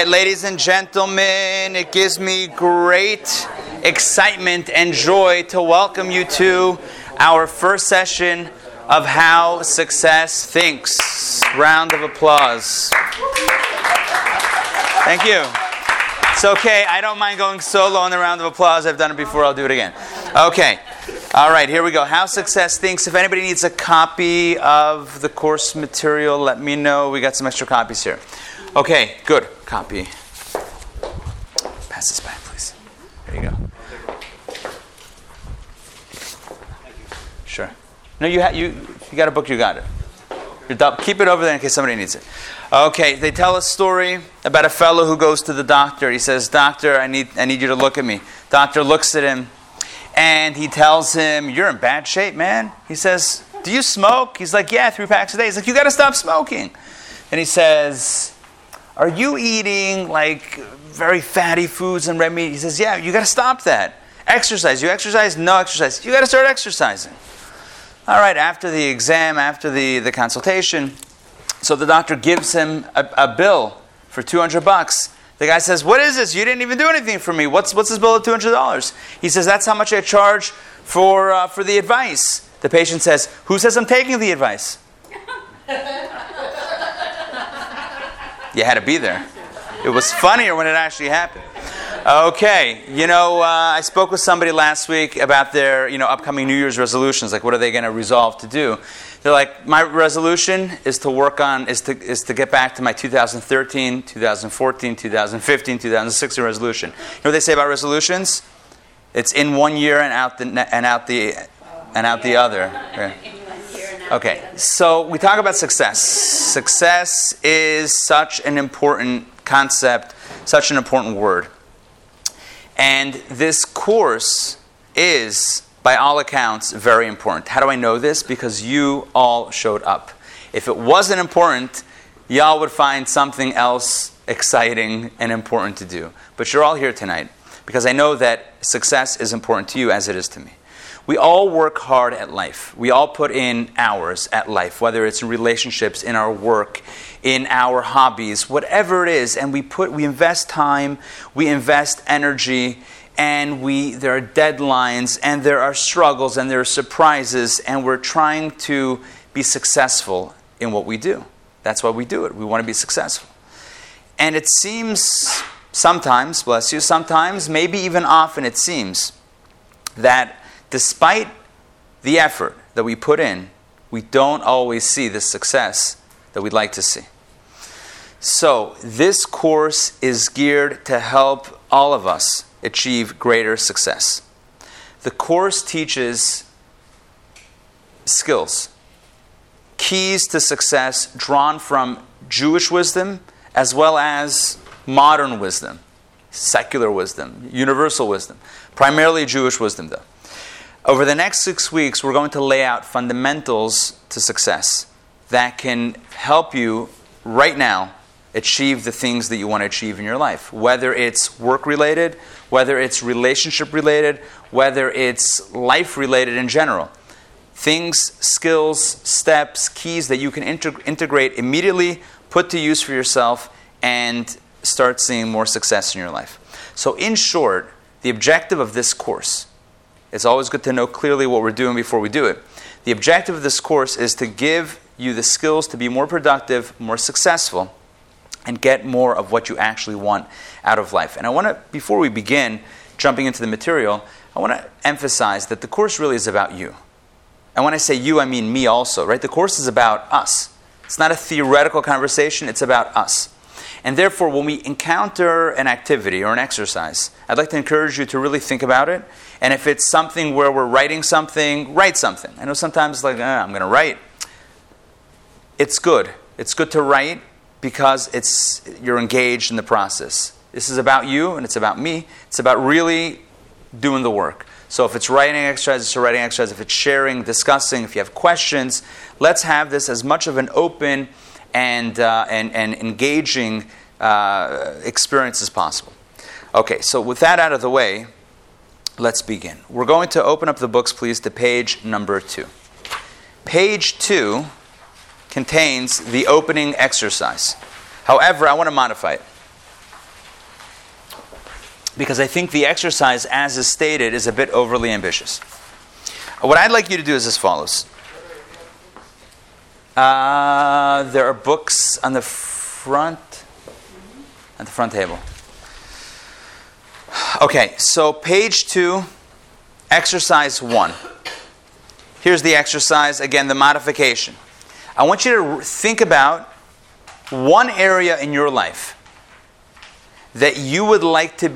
right, ladies and gentlemen, it gives me great excitement and joy to welcome you to our first session of How Success Thinks. Round of applause. Thank you. It's okay. I don't mind going solo on the round of applause. I've done it before. I'll do it again. Okay. All right, here we go. How Success Thinks. If anybody needs a copy of the course material, let me know. We got some extra copies here. Okay, good. Copy. Pass this back, please. There you go. Sure. No, you got a book. You got it. Keep it over there in case somebody needs it. Okay, they tell a story about a fellow who goes to the doctor. He says, "Doctor, I need you to look at me." Doctor looks at him, and he tells him, "You're in bad shape, man." He says, "Do you smoke?" He's like, "Yeah, 3 packs a day." He's like, "You got to stop smoking." And he says, "Are you eating like very fatty foods and red meat?" He says, "Yeah, you got to stop that." "Exercise. You exercise?" "No exercise." "You got to start exercising." All right, after the exam, after the consultation, so the doctor gives him a bill for $200. The guy says, "What is this? You didn't even do anything for me. What's this bill of $200? He says, "That's how much I charge for the advice." The patient says, "Who says I'm taking the advice?" You had to be there. It was funnier when it actually happened. Okay, I spoke with somebody last week about their, upcoming New Year's resolutions. Like, what are they going to resolve to do? They're like, my resolution is to get back to my 2013, 2014, 2015, 2016 resolution. You know what they say about resolutions? It's in 1 year and out the other. Okay. Okay, so we talk about success. Success is such an important concept, such an important word. And this course is, by all accounts, very important. How do I know this? Because you all showed up. If it wasn't important, y'all would find something else exciting and important to do. But you're all here tonight because I know that success is important to you as it is to me. We all work hard at life. We all put in hours at life, whether it's in relationships, in our work, in our hobbies, whatever it is. And we invest time, we invest energy, and there are deadlines, and there are struggles, and there are surprises, and we're trying to be successful in what we do. That's why we do it. We want to be successful. And it seems sometimes, bless you, sometimes, maybe even often it seems that despite the effort that we put in, we don't always see the success that we'd like to see. So, this course is geared to help all of us achieve greater success. The course teaches skills, keys to success drawn from Jewish wisdom as well as modern wisdom, secular wisdom, universal wisdom, primarily Jewish wisdom though. Over the next 6 weeks, we're going to lay out fundamentals to success that can help you right now achieve the things that you want to achieve in your life. Whether it's work-related, whether it's relationship-related, whether it's life-related in general. Things, skills, steps, keys that you can integrate immediately, put to use for yourself, and start seeing more success in your life. So in short, the objective of this course, it's always good to know clearly what we're doing before we do it. The objective of this course is to give you the skills to be more productive, more successful, and get more of what you actually want out of life. And I want to, before we begin jumping into the material, I want to emphasize that the course really is about you. And when I say you, I mean me also, right? The course is about us. It's not a theoretical conversation, it's about us. And therefore, when we encounter an activity or an exercise, I'd like to encourage you to really think about it. And if it's something where we're writing something, write something. I know sometimes I'm going to write. It's good. It's good to write because you're engaged in the process. This is about you and it's about me. It's about really doing the work. So if it's writing exercise, it's a writing exercise. If it's sharing, discussing, if you have questions, let's have this as much of an open and engaging experience as possible. Okay, so with that out of the way, let's begin. We're going to open up the books, please, to page number 2. Page 2 contains the opening exercise. However, I want to modify it. because I think the exercise, as is stated, is a bit overly ambitious. What I'd like you to do is as follows. There are books on the front table. Okay, so page 2, exercise 1. Here's the exercise, again, the modification. I want you to think about one area in your life that you would like to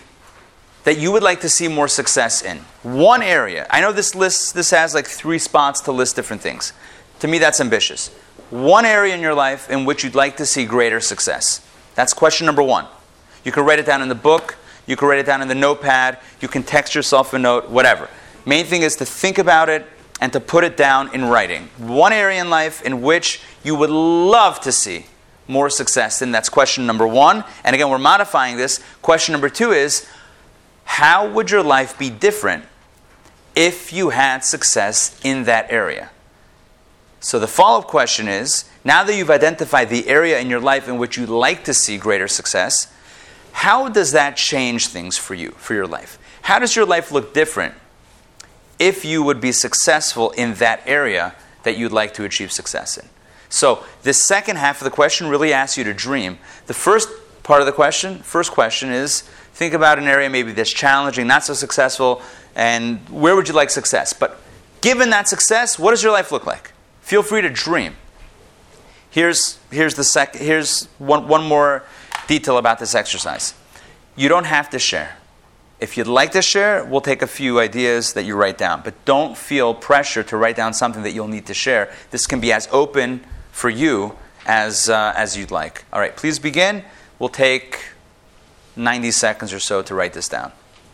see more success in. One area. I know this has like 3 spots to list different things. To me, that's ambitious. One area in your life in which you'd like to see greater success. That's question number 1. You can write it down in the book. You can write it down in the notepad. You can text yourself a note, whatever. Main thing is to think about it and to put it down in writing. One area in life in which you would love to see more success in. That's question number 1. And again, we're modifying this. Question number 2 is, how would your life be different if you had success in that area? So the follow-up question is, now that you've identified the area in your life in which you'd like to see greater success, how does that change things for you, for your life? How does your life look different if you would be successful in that area that you'd like to achieve success in? So this second half of the question really asks you to dream. The first part of the question, first question is, think about an area maybe that's challenging, not so successful, and where would you like success? But given that success, what does your life look like? Feel free to dream. Here's one more detail about this exercise. You don't have to share. If you'd like to share, we'll take a few ideas that you write down. But don't feel pressure to write down something that you'll need to share. This can be as open for you as you'd like. All right, please begin. We'll take 90 seconds or so to write this down.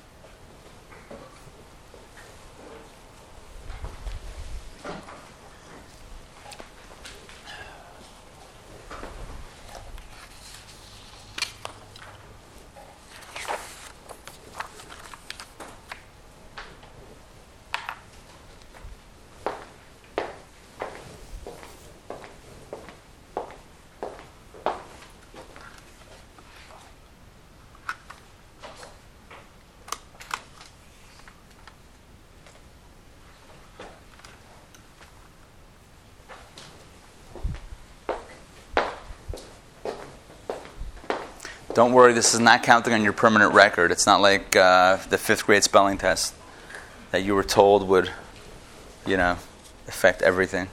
Don't worry, this is not counting on your permanent record. It's not like the 5th grade spelling test that you were told would, affect everything.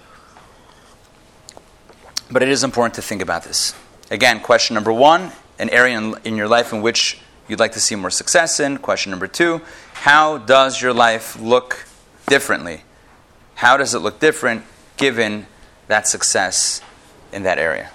But it is important to think about this. Again, question number 1, an area in your life in which you'd like to see more success in. Question number 2, how does your life look differently? How does it look different given that success in that area?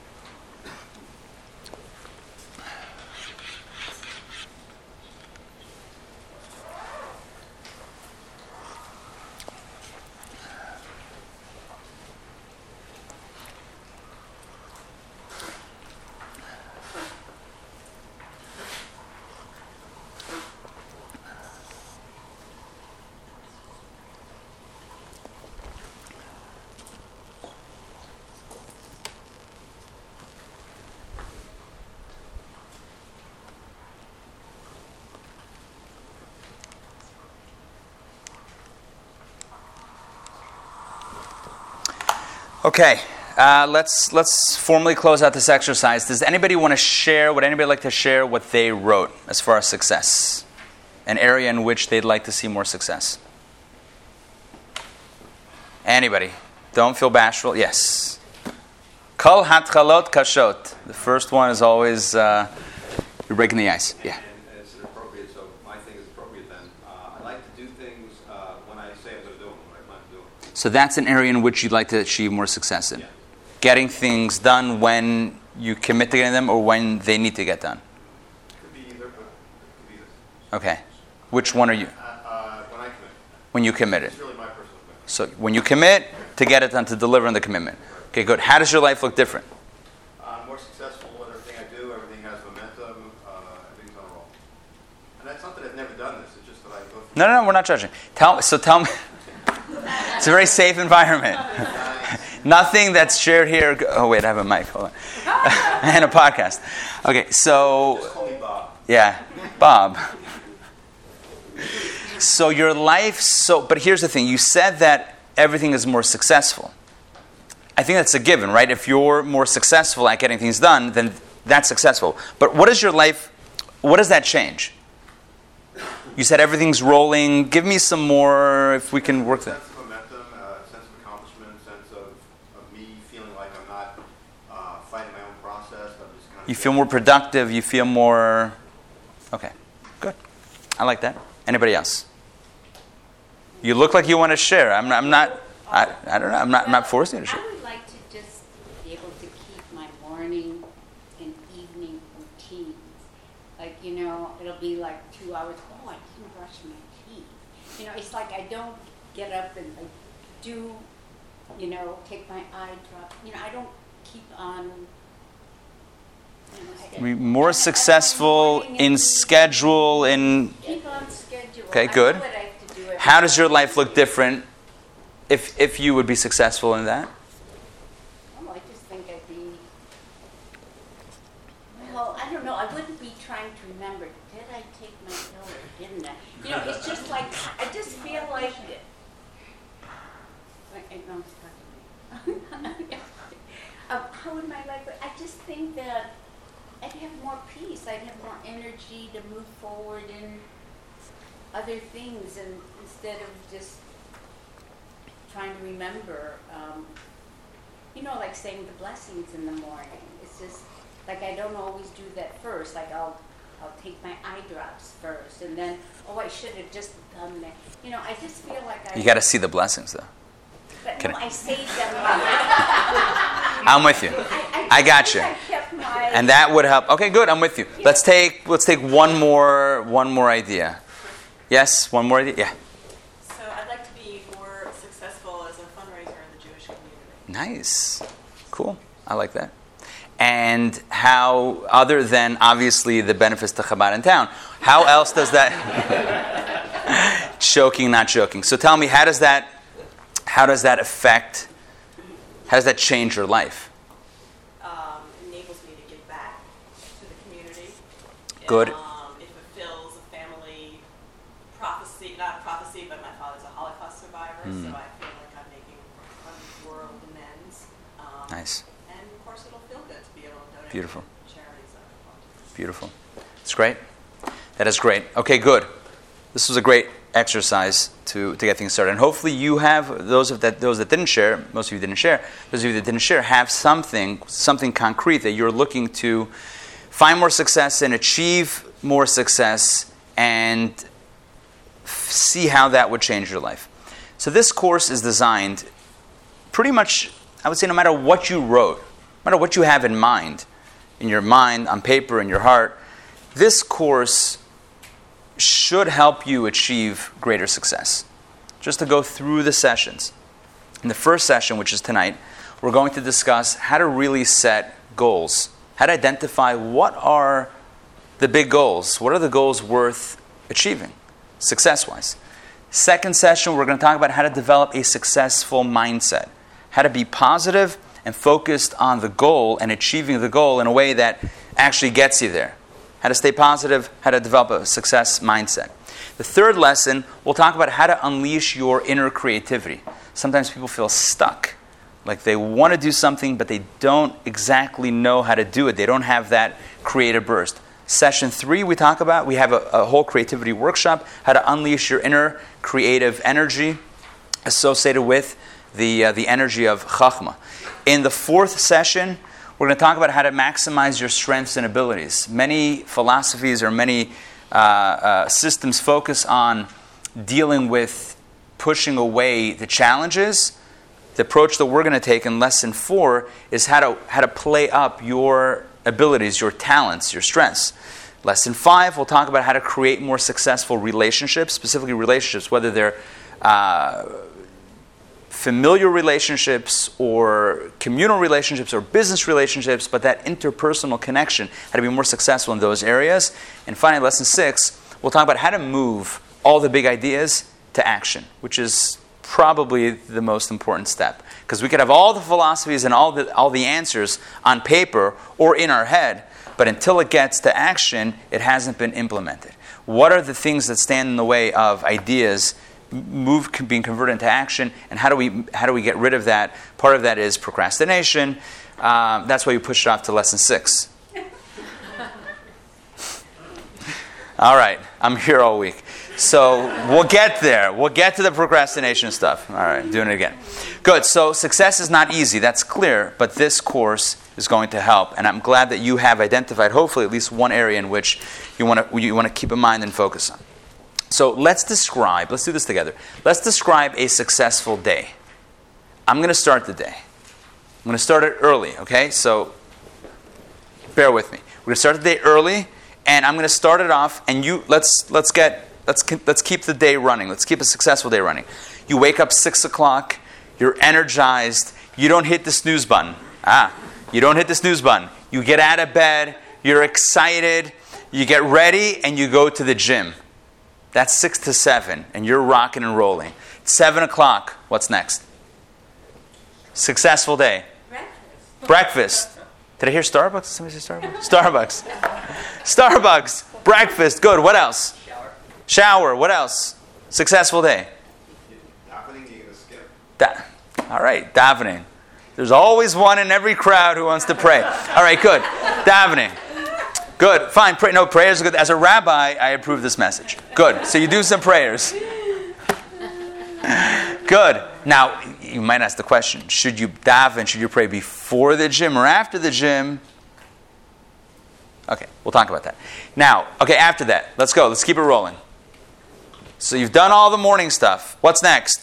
Okay, let's formally close out this exercise. Does anybody want to share? Would anybody like to share what they wrote as far as success? An area in which they'd like to see more success? Anybody? Don't feel bashful. Yes. Kol hatchalot kashot. The first one is always you're breaking the ice. Yeah. And it's inappropriate, so my thing is appropriate then. I like to do things when I say I'm going to do them, when I plan to do them. So that's an area in which you'd like to achieve more success in. Yeah. Getting things done when you commit to getting them or when they need to get done. Could be either, but it could be this. Okay. Which one are you? When I commit. When you commit it. It's really my personal commitment. So when you commit to get it done, to deliver on the commitment. Okay, good. How does your life look different? I'm more successful with everything I do. Everything has momentum. Everything's on a roll. And that's not that I've never done this. It's just that I go through. No, we're not judging. Tell me. It's a very safe environment. Nothing that's shared here. Oh, wait, I have a mic. Hold on. And a podcast. Okay, so. Just call me Bob. Yeah, Bob. So your life, but here's the thing. You said that everything is more successful. I think that's a given, right? If you're more successful at getting things done, then that's successful. But what does that change? You said everything's rolling. Give me some more, if we can work that. Sense of momentum, sense of accomplishment, sense of me feeling like I'm not fighting my own process. I'm just kind of. You feel more productive. You feel more. Okay, good. I like that. Anybody else? You look like you want to share. I'm not. I don't know. I'm not forcing you to share. I would like to just be able to keep my morning and evening routines. Like, it'll be like 2 hours. Oh, I didn't brush my teeth. It's like I don't get up and do, take my eye drop. I don't keep on. More successful in schedule, Keep on schedule. Okay, good. I know what I have to do. How does your life look different if you would be successful in that? Oh, I just think I'd be. Well, I don't know. I wouldn't be trying to remember. Did I take my pill or didn't I? It's just like I just feel like. How would my life? I just think that I'd have more peace. I'd have more energy to move forward in other things, and instead of just trying to remember, like saying the blessings in the morning. It's just like I don't always do that first. Like I'll take my eye drops first, and then I should have just done that. I just feel like You got to see the blessings, though. But no, I say them. I'm with you. I got you. And that would help. Okay, good. I'm with you. Let's take one more idea. Yes, one more idea. Yeah. So I'd like to be more successful as a fundraiser in the Jewish community. Nice. Cool. I like that. And how, other than obviously the benefits to Chabad in town, how else does that joking, not joking. So tell me, how does that change your life? Enables me to give back to the community. Good. It fulfills a family prophecy, not a prophecy, but my father's a Holocaust survivor, so I feel like I'm making world amends. Nice. And of course it'll feel good to be able to donate Beautiful. to charities that I want. Beautiful. It's great. That is great. Okay, good. This was a great exercise to get things started. And hopefully you have, those that didn't share, most of you didn't share, those of you that didn't share have something concrete that you're looking to find more success and achieve more success and see how that would change your life. So this course is designed pretty much, I would say, no matter what you wrote, no matter what you have in your mind, on paper, in your heart, this course should help you achieve greater success. Just to go through the sessions. In the first session, which is tonight, we're going to discuss how to really set goals, how to identify what are the big goals, what are the goals worth achieving, success-wise. Second session, we're going to talk about how to develop a successful mindset, how to be positive and focused on the goal and achieving the goal in a way that actually gets you there. How to stay positive, how to develop a success mindset. The third lesson, we'll talk about how to unleash your inner creativity. Sometimes people feel stuck, like they want to do something, but they don't exactly know how to do it. They don't have that creative burst. Session 3, we have a whole creativity workshop, how to unleash your inner creative energy associated with the energy of Chachma. In the fourth session, we're going to talk about how to maximize your strengths and abilities. Many philosophies or many systems focus on dealing with pushing away the challenges. The approach that we're going to take in Lesson 4 is how to play up your abilities, your talents, your strengths. Lesson 5, we'll talk about how to create more successful relationships, specifically relationships, whether they're familiar relationships or communal relationships or business relationships, but that interpersonal connection, how to be more successful in those areas. And finally, Lesson 6, we'll talk about how to move all the big ideas to action, which is probably the most important step. Because we could have all the philosophies and all the answers on paper or in our head, but until it gets to action, it hasn't been implemented. What are the things that stand in the way of ideas being converted into action, and how do we get rid of that? Part of that is procrastination. That's why you push it off to lesson 6. All right, I'm here all week. So we'll get there. We'll get to the procrastination stuff. All right, doing it again. Good. So success is not easy. That's clear. But this course is going to help. And I'm glad that you have identified, hopefully, at least one area in which you want to keep in mind and focus on. So let's do this together. Let's describe a successful day. I'm going to start the day. I'm going to start it early, okay? So bear with me. We're going to start the day early, and I'm going to start it off, and let's keep the day running. Let's keep a successful day running. You wake up 6 o'clock. You're energized. You don't hit the snooze button. You don't hit the snooze button. You get out of bed. You're excited. You get ready, and you go to the gym. That's 6 to 7, and you're rocking and rolling. 7 o'clock, what's next? Successful day. Breakfast. Did I hear Starbucks? Did somebody say Starbucks? Starbucks. Breakfast. Good. What else? Shower. What else? Successful day. Davening, you're going to skip. All right, davening. There's always one in every crowd who wants to pray. All right, good. Davening. Good. Fine. No, prayers are good. As a rabbi, I approve this message. Good. So you do some prayers. Good. Now, you might ask the question, should you daven, should you pray before the gym or after the gym? Okay, we'll talk about that. Now, okay, after that, let's go. Let's keep it rolling. So you've done all the morning stuff. What's next?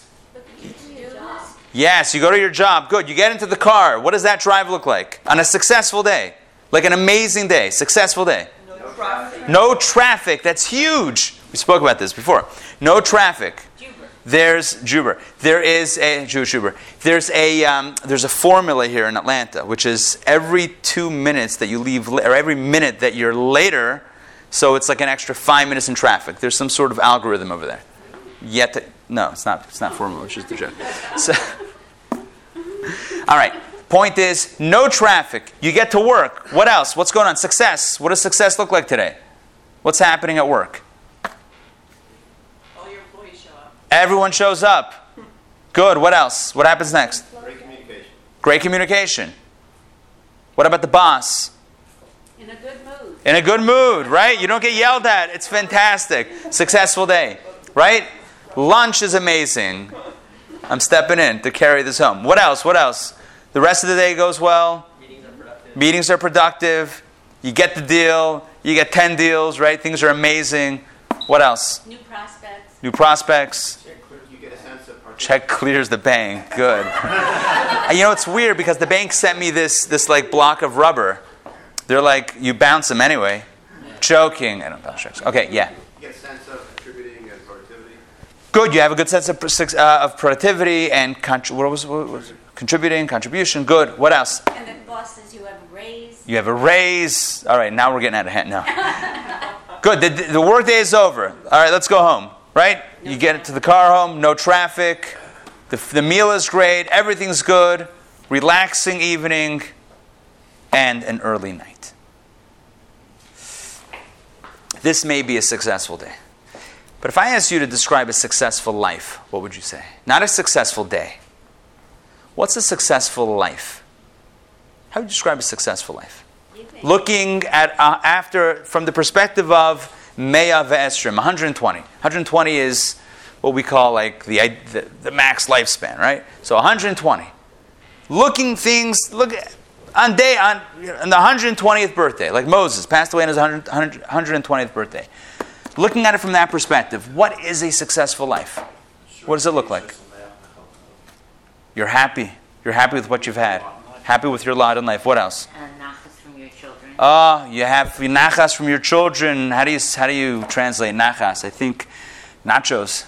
Yes, you go to your job. Good. You get into the car. What does that drive look like on a successful day? Like an amazing day, successful day. No traffic. No traffic. That's huge. We spoke about this before. No traffic. There's Juber. There is a Jewish Juber. There's a formula here in Atlanta, which is every 2 minutes that you leave, or every minute that you're later, so it's like an extra 5 minutes in traffic. There's some sort of algorithm over there. No, it's not formula. It's just a joke. So, all right. Point is, no traffic. You get to work. What else? What's going on? Success. What does success look like today? What's happening at work? All your employees show up. Everyone shows up. Good. What else? What happens next? Great communication. Great communication. What about the boss? In a good mood. In a good mood, right? You don't get yelled at. It's fantastic. Successful day, right? Lunch is amazing. I'm stepping in to carry this home. What else? What else? The rest of the day goes well. Meetings are productive. You get the deal. You get 10 deals, right? Things are amazing. What else? New prospects. New prospects. You get a sense of participation. Check clears the bank. Good. You know, it's weird because the bank sent me this like block of rubber. They're like, you bounce them anyway. Joking. I don't bounce checks. Okay, yeah. You get a sense of contributing and productivity. Good. You have a good sense of productivity and contributing, contribution. Good. What else? And the boss says you have a raise. You have a raise. All right, now we're getting out of hand. No. Good. The work day is over. All right, let's go home. Right? You get to the car home. No traffic. The meal is great. Everything's good. Relaxing evening. And an early night. This may be a successful day. But if I asked you to describe a successful life, what would you say? Not a successful day. What's a successful life? How would you describe a successful life? Looking at from the perspective of Meya ve'esrim, 120. 120 is what we call like the max lifespan, right? So 120. On the 120th birthday, like Moses passed away on his 120th birthday. Looking at it from that perspective, what is a successful life? What does it look like? You're happy. You're happy with what you've had. Happy with your lot in life. What else? And nachas from your children. Oh, you have nachas from your children. How do you translate nachas? I think nachos.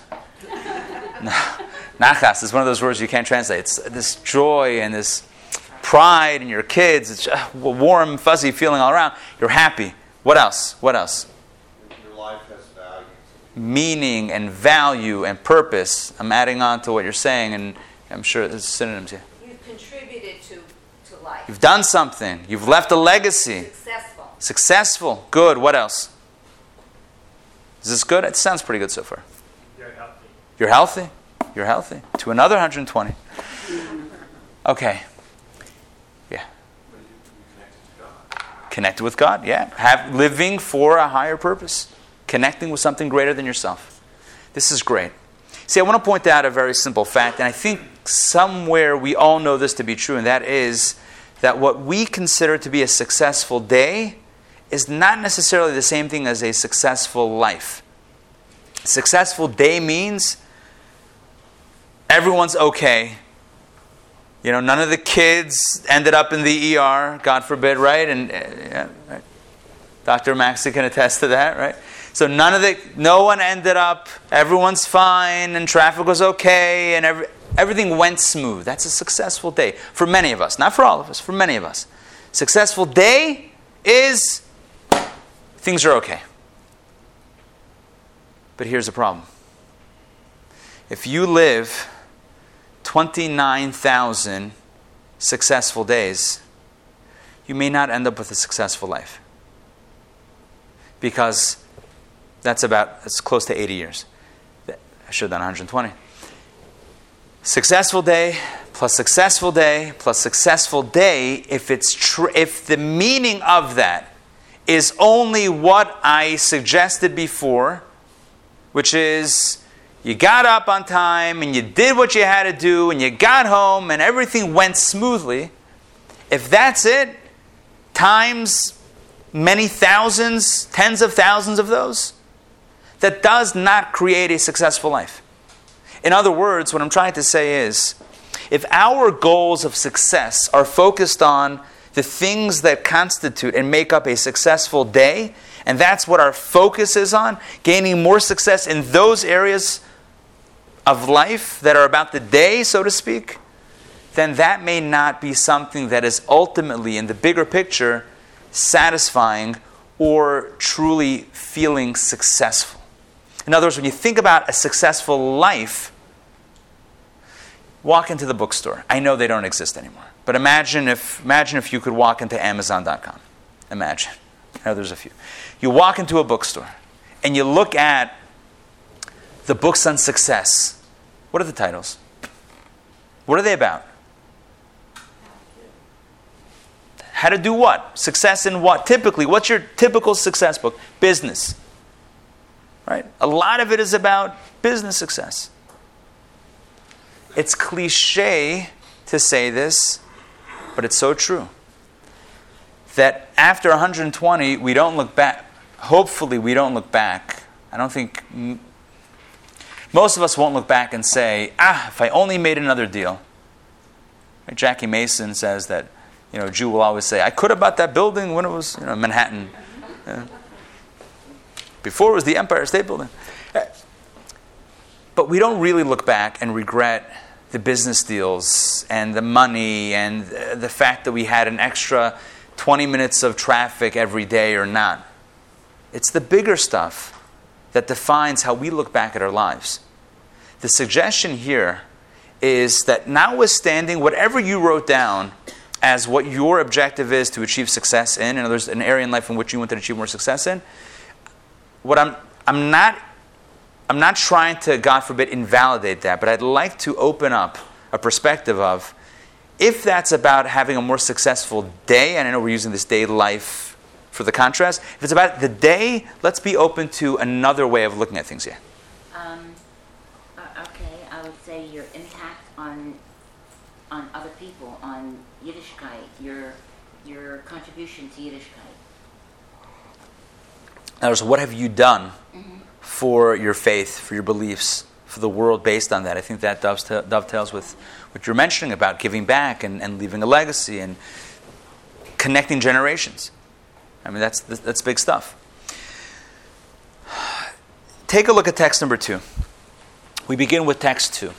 Nachas is one of those words you can't translate. It's this joy and this pride in your kids. It's a warm, fuzzy feeling all around. You're happy. What else? What else? Your life has value. Meaning and value and purpose. I'm adding on to what you're saying, and I'm sure there's synonyms here. You've contributed to life. You've done something. You've left a legacy. Successful. Successful. Good. What else? Is this good? It sounds pretty good so far. You're healthy. You're healthy. You're healthy. To another 120. Okay. Yeah. Connected with God. Yeah. Living for a higher purpose. Connecting with something greater than yourself. This is great. See, I want to point out a very simple fact, and I think somewhere we all know this to be true, and that is that what we consider to be a successful day is not necessarily the same thing as a successful life. Successful day means everyone's okay. You know, none of the kids ended up in the ER, God forbid, right? And right. Dr. Maxey can attest to that, right? So no one ended up, everyone's fine, and traffic was okay, and everything went smooth. That's a successful day for many of us. Not for all of us, for many of us. Successful day is things are okay. But here's the problem. If you live 29,000 successful days, you may not end up with a successful life. Because it's close to 80 years. I should have done 120. Successful day plus successful day plus successful day, if the meaning of that is only what I suggested before, which is you got up on time and you did what you had to do and you got home and everything went smoothly, if that's it, times many thousands, tens of thousands of those, that does not create a successful life. In other words, what I'm trying to say is, if our goals of success are focused on the things that constitute and make up a successful day, and that's what our focus is on, gaining more success in those areas of life that are about the day, so to speak, then that may not be something that is ultimately, in the bigger picture, satisfying or truly feeling successful. In other words, when you think about a successful life, walk into the bookstore. I know they don't exist anymore. But imagine if you could walk into Amazon.com. Imagine. I know there's a few. You walk into a bookstore and you look at the books on success. What are the titles? What are they about? How to do what? Success in what? Typically, what's your typical success book? Business. Right? A lot of it is about business success. It's cliche to say this, but it's so true. That after 120, we don't look back. Hopefully, we don't look back. I don't think most of us won't look back and say, if I only made another deal. Right? Jackie Mason says that, a Jew will always say, I could have bought that building when it was, Manhattan. Before it was the Empire State Building. But we don't really look back and regret the business deals and the money and the fact that we had an extra 20 minutes of traffic every day or not. It's the bigger stuff that defines how we look back at our lives. The suggestion here is that notwithstanding whatever you wrote down as what your objective is to achieve success in, and there's an area in life in which you want to achieve more success in, what I'm not trying to, God forbid, invalidate that, but I'd like to open up a perspective of, if that's about having a more successful day, and I know we're using this day life for the contrast, if it's about the day, let's be open to another way of looking at things here. Okay, I would say your impact on other people, on Yiddishkeit, your contribution to Yiddishkeit. In other words, what have you done for your faith, for your beliefs, for the world based on that? I think that dovetails with what you're mentioning about giving back and leaving a legacy and connecting generations. I mean, that's big stuff. Take a look at text number 2. We begin with text 2.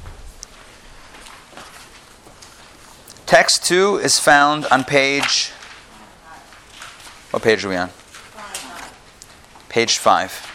Text 2 is found on page... What page are we on? Page 5.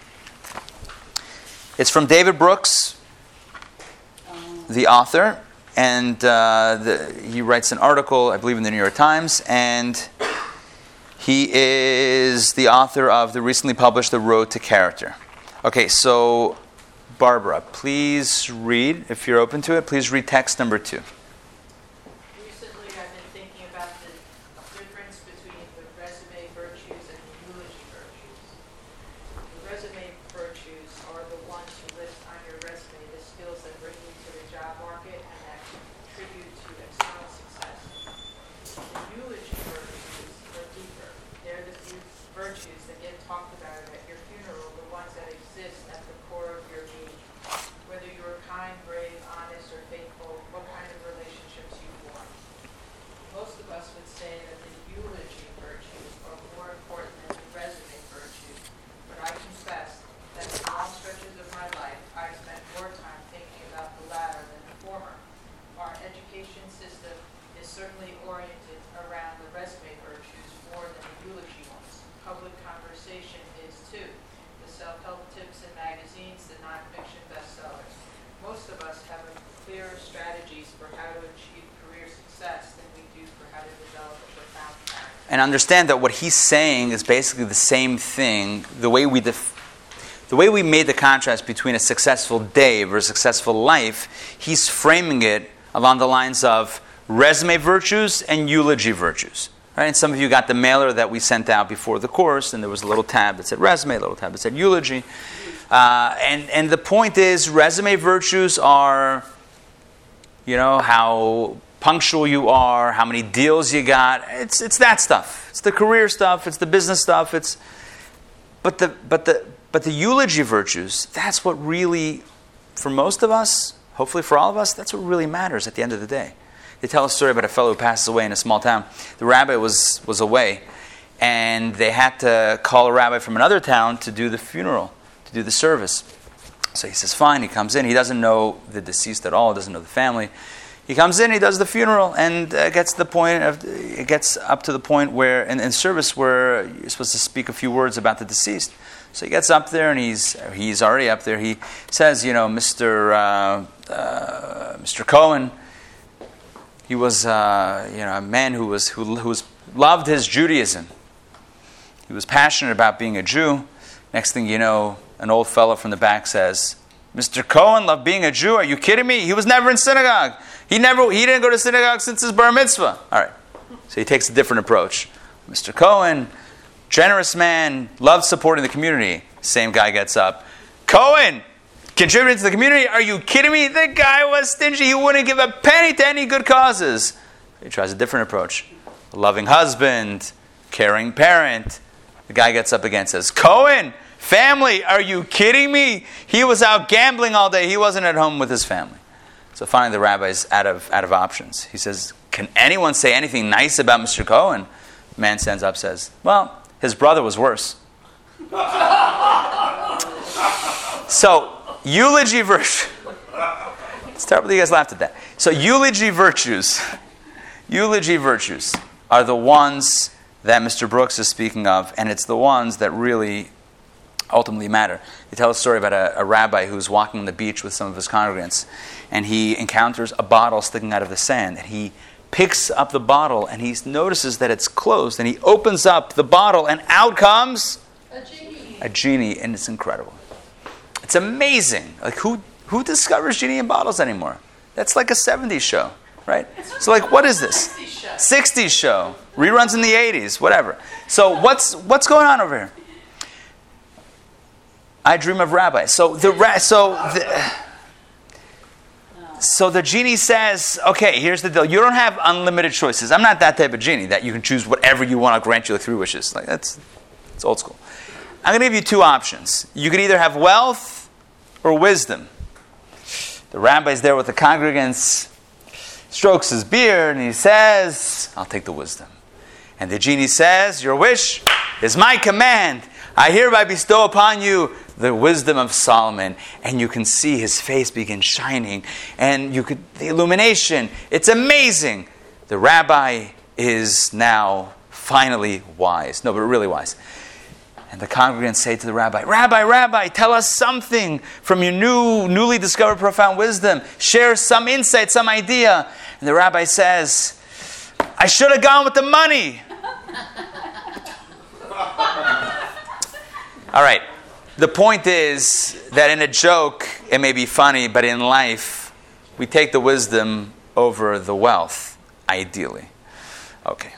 It's from David Brooks, the author, and he writes an article, I believe, in the New York Times, and he is the author of the recently published The Road to Character. Okay, so Barbara, please read, if you're open to it, please read text number 2. Recently, I've been thinking about the difference between the resume virtues and the eulogy virtues. The resume virtues are the ones you list on your resume, the skills that bring you to the job market and that contribute to external success. The eulogy virtues are deeper. They're the virtues that get talked about at your funeral, the ones that exist at the core of your being. Whether you were kind, brave, honest, or faithful, what kind of relationships you formed. Most of us would say that the eulogy virtues are more important than the resume virtues, but I confess that in long stretches of my life, I've spent more time thinking about the latter than the former. Our education system is certainly oriented around the resume virtues more than the eulogy ones. Public conversation is too. The self-help tips in magazines, the nonfiction bestsellers. Most of us have clearer strategies for how to achieve career success than we do for how to develop a profound character. And understand that what he's saying is basically the same thing. The way we made the contrast between a successful day versus a successful life, he's framing it along the lines of resume virtues and eulogy virtues. Right? And some of you got the mailer that we sent out before the course, and there was a little tab that said resume, a little tab that said eulogy. And the point is, resume virtues are, how punctual you are, how many deals you got. It's that stuff. It's the career stuff. It's the business stuff. But the eulogy virtues. That's what really, for most of us, hopefully for all of us, that's what really matters at the end of the day. They tell a story about a fellow who passes away in a small town. The rabbi was away, and they had to call a rabbi from another town to do the funeral, to do the service. So he says, fine. He comes in. He doesn't know the deceased at all. Doesn't know the family. He comes in. He does the funeral, and gets up to the point where in service where you're supposed to speak a few words about the deceased. So he gets up there, and he's already up there. He says, Mr. Cohen. He was, a man who loved his Judaism. He was passionate about being a Jew. Next thing you know, an old fellow from the back says, "Mr. Cohen loved being a Jew? Are you kidding me? He was never in synagogue. He didn't go to synagogue since his bar mitzvah." All right. So he takes a different approach. Mr. Cohen, generous man, loved supporting the community. Same guy gets up. "Cohen, contributing to the community? Are you kidding me? The guy was stingy. He wouldn't give a penny to any good causes." He tries a different approach. A loving husband, caring parent. The guy gets up again and says, "Cohen, family, are you kidding me? He was out gambling all day. He wasn't at home with his family." So finally the rabbi's out of options. He says, "Can anyone say anything nice about Mr. Cohen?" The man stands up and says, "Well, his brother was worse." So, eulogy virtues. It's terrible that you guys laughed at that. So eulogy virtues are the ones that Mr. Brooks is speaking of, and it's the ones that really ultimately matter. They tell a story about a rabbi who's walking on the beach with some of his congregants, and he encounters a bottle sticking out of the sand, and he picks up the bottle, and he notices that it's closed, and he opens up the bottle, and out comes a genie, and it's incredible. It's amazing. Like, who discovers genie in bottles anymore? That's like a 70s show, right? So like, what is this? 60s show. Reruns in the 80s, whatever. So what's going on over here? I dream of rabbis. So the genie says, okay, here's the deal. You don't have unlimited choices. I'm not that type of genie that you can choose whatever you want. I'll grant you 3 wishes. Like it's old school. I'm going to give you 2 options. You could either have wealth or wisdom. The rabbi's there with the congregants, strokes his beard, and he says, "I'll take the wisdom." And the genie says, "Your wish is my command. I hereby bestow upon you the wisdom of Solomon." And you can see his face begin shining, and the illumination. It's amazing. The rabbi is now finally wise. No, but really wise. And the congregants say to the rabbi, Rabbi, tell us something from your newly discovered profound wisdom. Share some insight, some idea. And the rabbi says, I should have gone with the money. All right. The point is that in a joke, it may be funny, but in life, we take the wisdom over the wealth, ideally. Okay.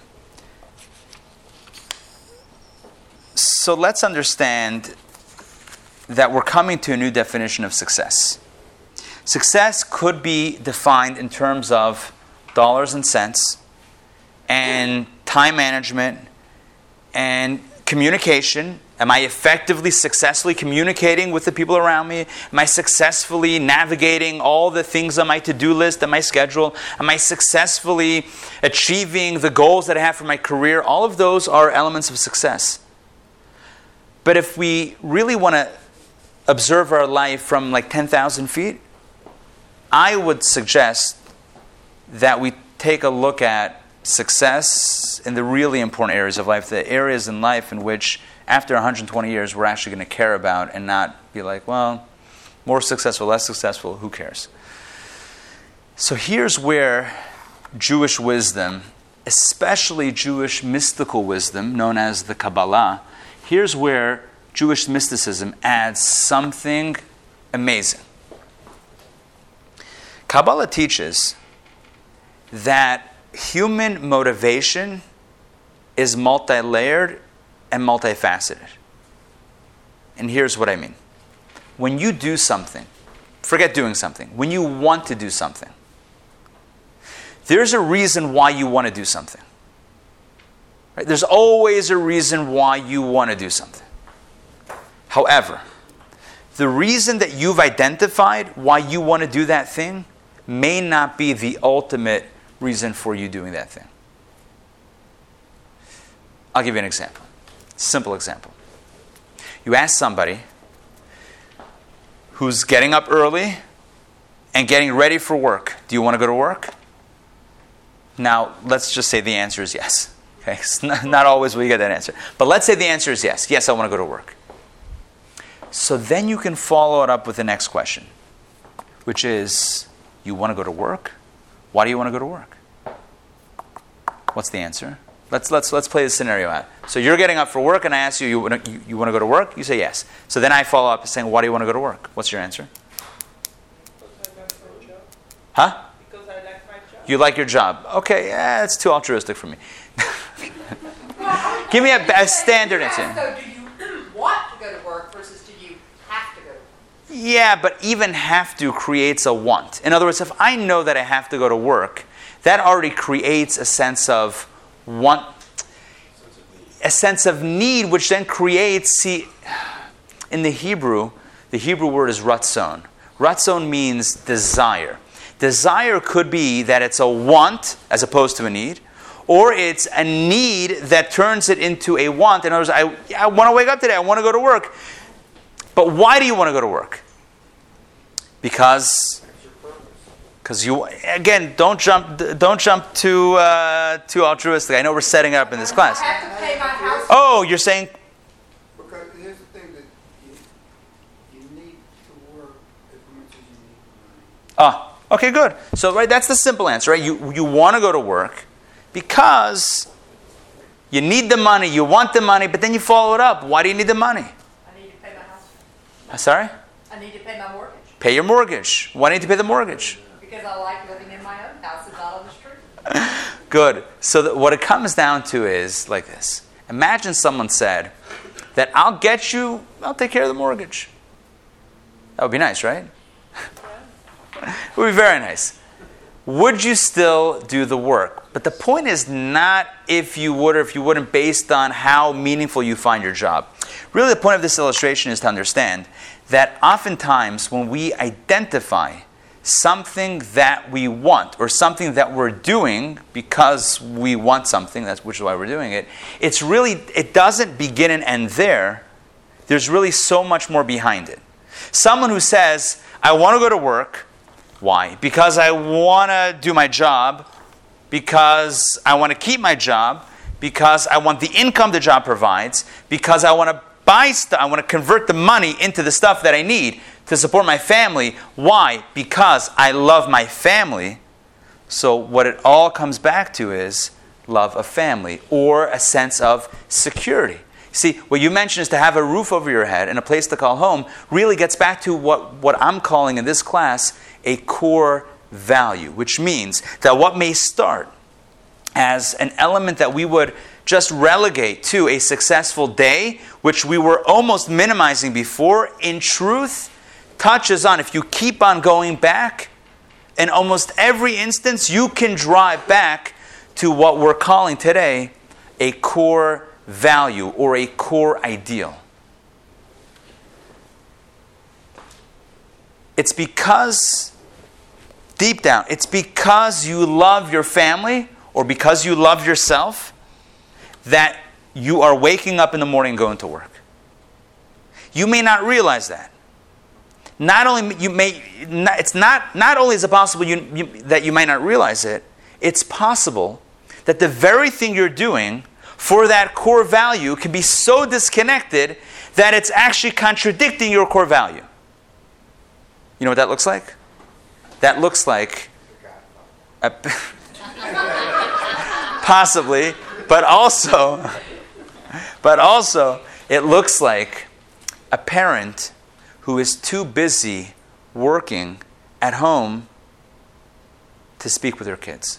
So let's understand that we're coming to a new definition of success. Success could be defined in terms of dollars and cents, and time management, and communication. Am I effectively, successfully communicating with the people around me? Am I successfully navigating all the things on my to-do list and my schedule? Am I successfully achieving the goals that I have for my career? All of those are elements of success. But if we really want to observe our life from like 10,000 feet, I would suggest that we take a look at success in the really important areas of life, the areas in life in which after 120 years we're actually going to care about and not be like, well, more successful, less successful, who cares? So here's where Jewish wisdom, especially Jewish mystical wisdom known as the Kabbalah, here's where Jewish mysticism adds something amazing. Kabbalah teaches that human motivation is multi-layered and multifaceted. And here's what I mean. When you do something, forget doing something, when you want to do something, there's a reason why you want to do something. Right? There's always a reason why you want to do something. However, the reason that you've identified why you want to do that thing may not be the ultimate reason for you doing that thing. I'll give you an example. Simple example. You ask somebody who's getting up early and getting ready for work, do you want to go to work? Now, let's just say the answer is yes. Okay, it's not always will you get that answer. But let's say the answer is yes. Yes, I want to go to work. So then you can follow it up with the next question, which is, you want to go to work? Why do you want to go to work? What's the answer? Let's play this scenario out. So you're getting up for work, and I ask you, you want to go to work? You say yes. So then I follow up saying, why do you want to go to work? What's your answer? Because I like my job. Huh? Because I like my job. You like your job. Okay, it's too altruistic for me. Give me a standard answer. So do you want to go to work versus do you have to go to work? Yeah, but even have to creates a want. In other words, if I know that I have to go to work, that already creates a sense of want, a sense of need, which then creates, see, in the Hebrew word is ratzon. Ratzon means desire. Desire could be that it's a want as opposed to a need, or it's a need that turns it into a want. In other words, I want to wake up today, I want to go to work. But why do you want to go to work? Because you, again, don't jump too altruistic. I know we're setting up in this class. I have to pay my house. Oh, you're saying, Because here's the thing that you need to work as much as you need money. okay, good. So, right, that's the simple answer, right? You want to go to work because you need the money, you want the money, but then you follow it up. Why do you need the money? I need to pay my house. Sorry? I need to pay my mortgage. Pay your mortgage. Why do you need to pay the mortgage? Because I like living in my own house and not on the street. Good. So what it comes down to is like this. Imagine someone said that I'll take care of the mortgage. That would be nice, right? It would be very nice. Would you still do the work? But the point is not if you would or if you wouldn't based on how meaningful you find your job. Really the point of this illustration is to understand that oftentimes when we identify something that we want or something that we're doing because we want something, which is why we're doing it, it doesn't begin and end there. There's really so much more behind it. Someone who says, I want to go to work. Why? Because I want to do my job, because I want to keep my job, because I want the income the job provides, because I want to buy stuff. I want to convert the money into the stuff that I need to support my family. Why? Because I love my family. So what it all comes back to is love of family or a sense of security. See, what you mentioned is to have a roof over your head and a place to call home really gets back to what I'm calling in this class a core value, which means that what may start as an element that we would just relegate to a successful day, which we were almost minimizing before, in truth, touches on, if you keep on going back, in almost every instance, you can drive back to what we're calling today a core value or a core ideal. It's because, deep down, it's because you love your family or because you love yourself that you are waking up in the morning and going to work. You may not realize that. Not only is it possible that you might not realize it, it's possible that the very thing you're doing for that core value can be so disconnected that it's actually contradicting your core value. You know what that looks like? That looks like possibly, but also it looks like a parent who is too busy working at home to speak with their kids.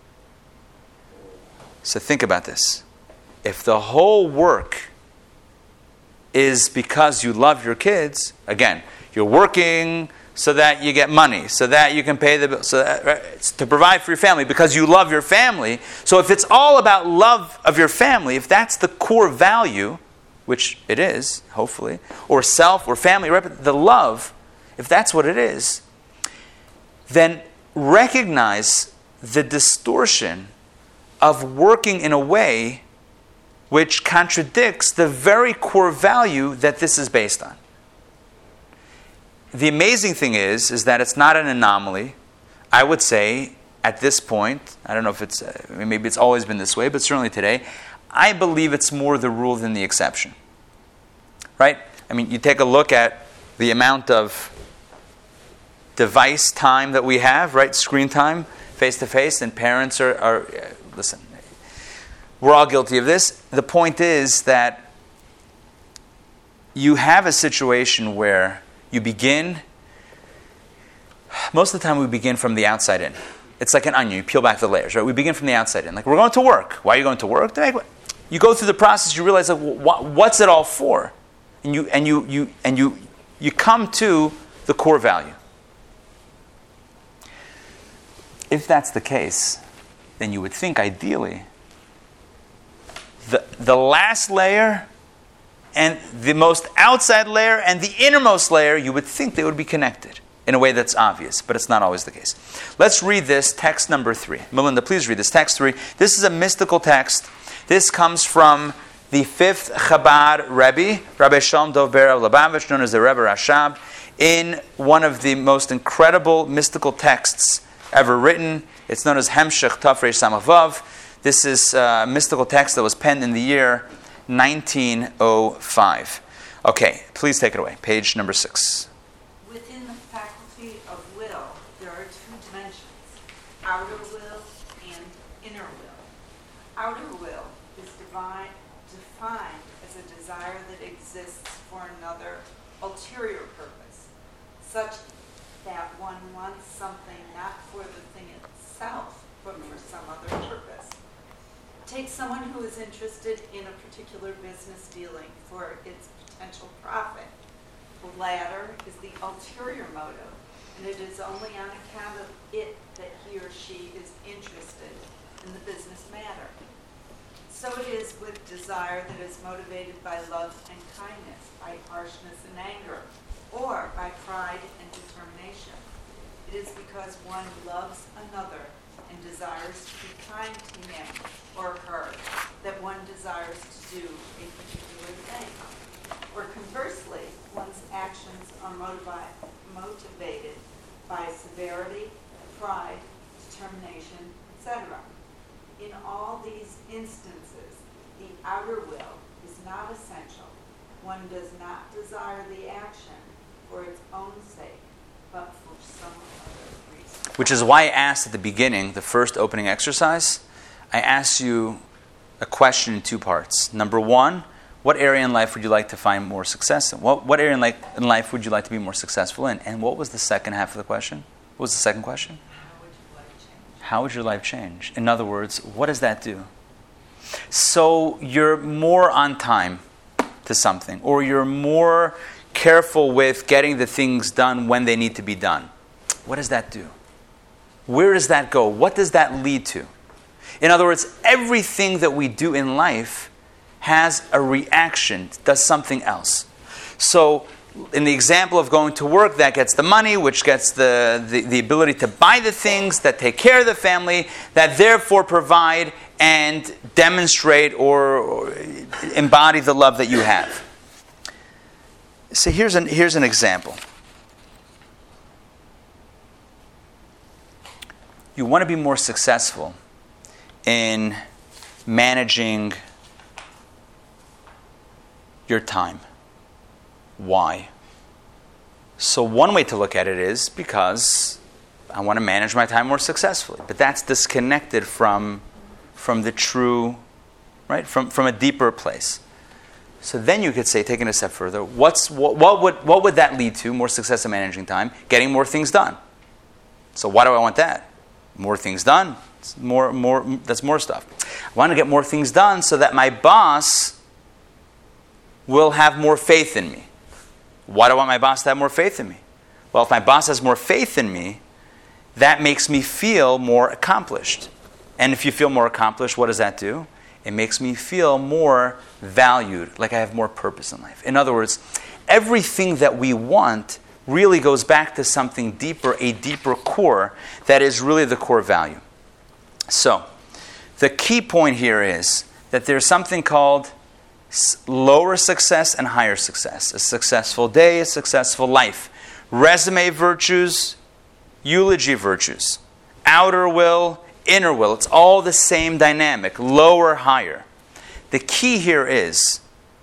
So think about this. If the whole work is because you love your kids, again, you're working so that you get money, so that you can pay the bills, so that, right, it's to provide for your family because you love your family. So if it's all about love of your family, if that's the core value, which it is, hopefully, or self or family, the love, if that's what it is, then recognize the distortion of working in a way which contradicts the very core value that this is based on. The amazing thing is that it's not an anomaly. I would say, at this point, I don't know if it's, maybe it's always been this way, but certainly today, I believe it's more the rule than the exception. Right? I mean, you take a look at the amount of device time that we have, right? Screen time, face-to-face, and parents are listen, we're all guilty of this. The point is that you have a situation where you begin, most of the time we begin from the outside in. It's like an onion, you peel back the layers, right? We begin from the outside in. Like, we're going to work. Why are you going to work? You go through the process, you realize, like, what's it all for? And you come to the core value. If that's the case, then you would think ideally the last layer and the most outside layer and the innermost layer, you would think they would be connected in a way that's obvious, but it's not always the case. Let's read this, text number 3. Melinda, please read this, text 3. This is a mystical text. This comes from the 5th Chabad Rebbe, Rabbi Shalom Dov Ber of Lubavitch, known as the Rebbe Rashab, in one of the most incredible mystical texts ever written. It's known as Hemshech Tafrei Samavav. This is a mystical text that was penned in the year 1905. Okay, please take it away. Page number 6. Within the faculty of will, there are two dimensions, outer will and inner will. Outer will is defined as a desire that exists for another ulterior purpose, such that one wants something not for the thing itself, but for some other purpose. Take someone who is interested in a particular business dealing for its potential profit. The latter is the ulterior motive, and it is only on account of it that he or she is interested in the business matter. So it is with desire that is motivated by love and kindness, by harshness and anger, or by pride and determination. It is because one loves another and desires to be kind to him or her that one desires to do a particular thing. Or conversely, one's actions are motivated by severity, pride, determination, etc. In all these instances, the outer will is not essential, one does not desire the action for its own sake, but for some other reason. Which is why I asked at the beginning, the first opening exercise, I asked you a question in 2 parts. Number 1, what area in life would you like to find more success in? What area in life would you like to be more successful in? And what was the second half of the question? What was the second question? How would your life change? In other words, what does that do? So you're more on time to something, or you're more careful with getting the things done when they need to be done. What does that do? Where does that go? What does that lead to? In other words, everything that we do in life has a reaction, does something else. So in the example of going to work, that gets the money, which gets the ability to buy the things that take care of the family, that therefore provide and demonstrate or embody the love that you have. So here's an example. You want to be more successful in managing your time. Why? So one way to look at it is because I want to manage my time more successfully. But that's disconnected from the true, right? From a deeper place. So then you could say, taking it a step further, what would that lead to? More success in managing time, getting more things done. So why do I want that? More things done. That's more stuff. I want to get more things done so that my boss will have more faith in me. Why do I want my boss to have more faith in me? Well, if my boss has more faith in me, that makes me feel more accomplished. And if you feel more accomplished, what does that do? It makes me feel more valued, like I have more purpose in life. In other words, everything that we want really goes back to something deeper, a deeper core that is really the core value. So, the key point here is that there's something called lower success and higher success. A successful day, a successful life. Resume virtues, eulogy virtues. Outer will, inner will. It's all the same dynamic. Lower, higher. The key here is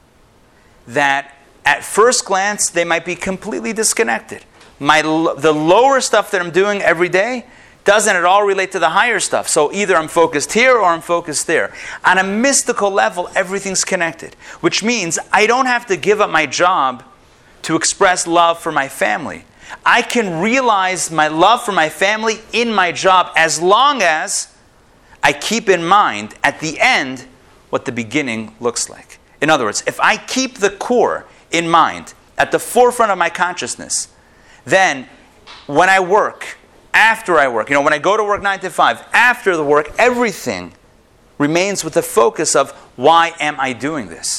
that at first glance, they might be completely disconnected. The lower stuff that I'm doing every day doesn't at all relate to the higher stuff. So either I'm focused here or I'm focused there. On a mystical level, everything's connected. Which means I don't have to give up my job to express love for my family. I can realize my love for my family in my job as long as I keep in mind at the end what the beginning looks like. In other words, if I keep the core in mind at the forefront of my consciousness, then when I work, after I work, when I go to work 9 to 5, after the work, everything remains with the focus of why am I doing this?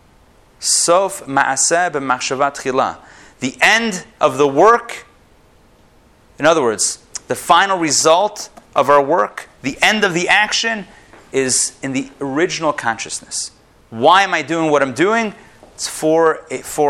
Sof ma'aseh b'machshava tchila. The end of the work, in other words, the final result of our work, the end of the action is in the original consciousness. Why am I doing what I'm doing? It's for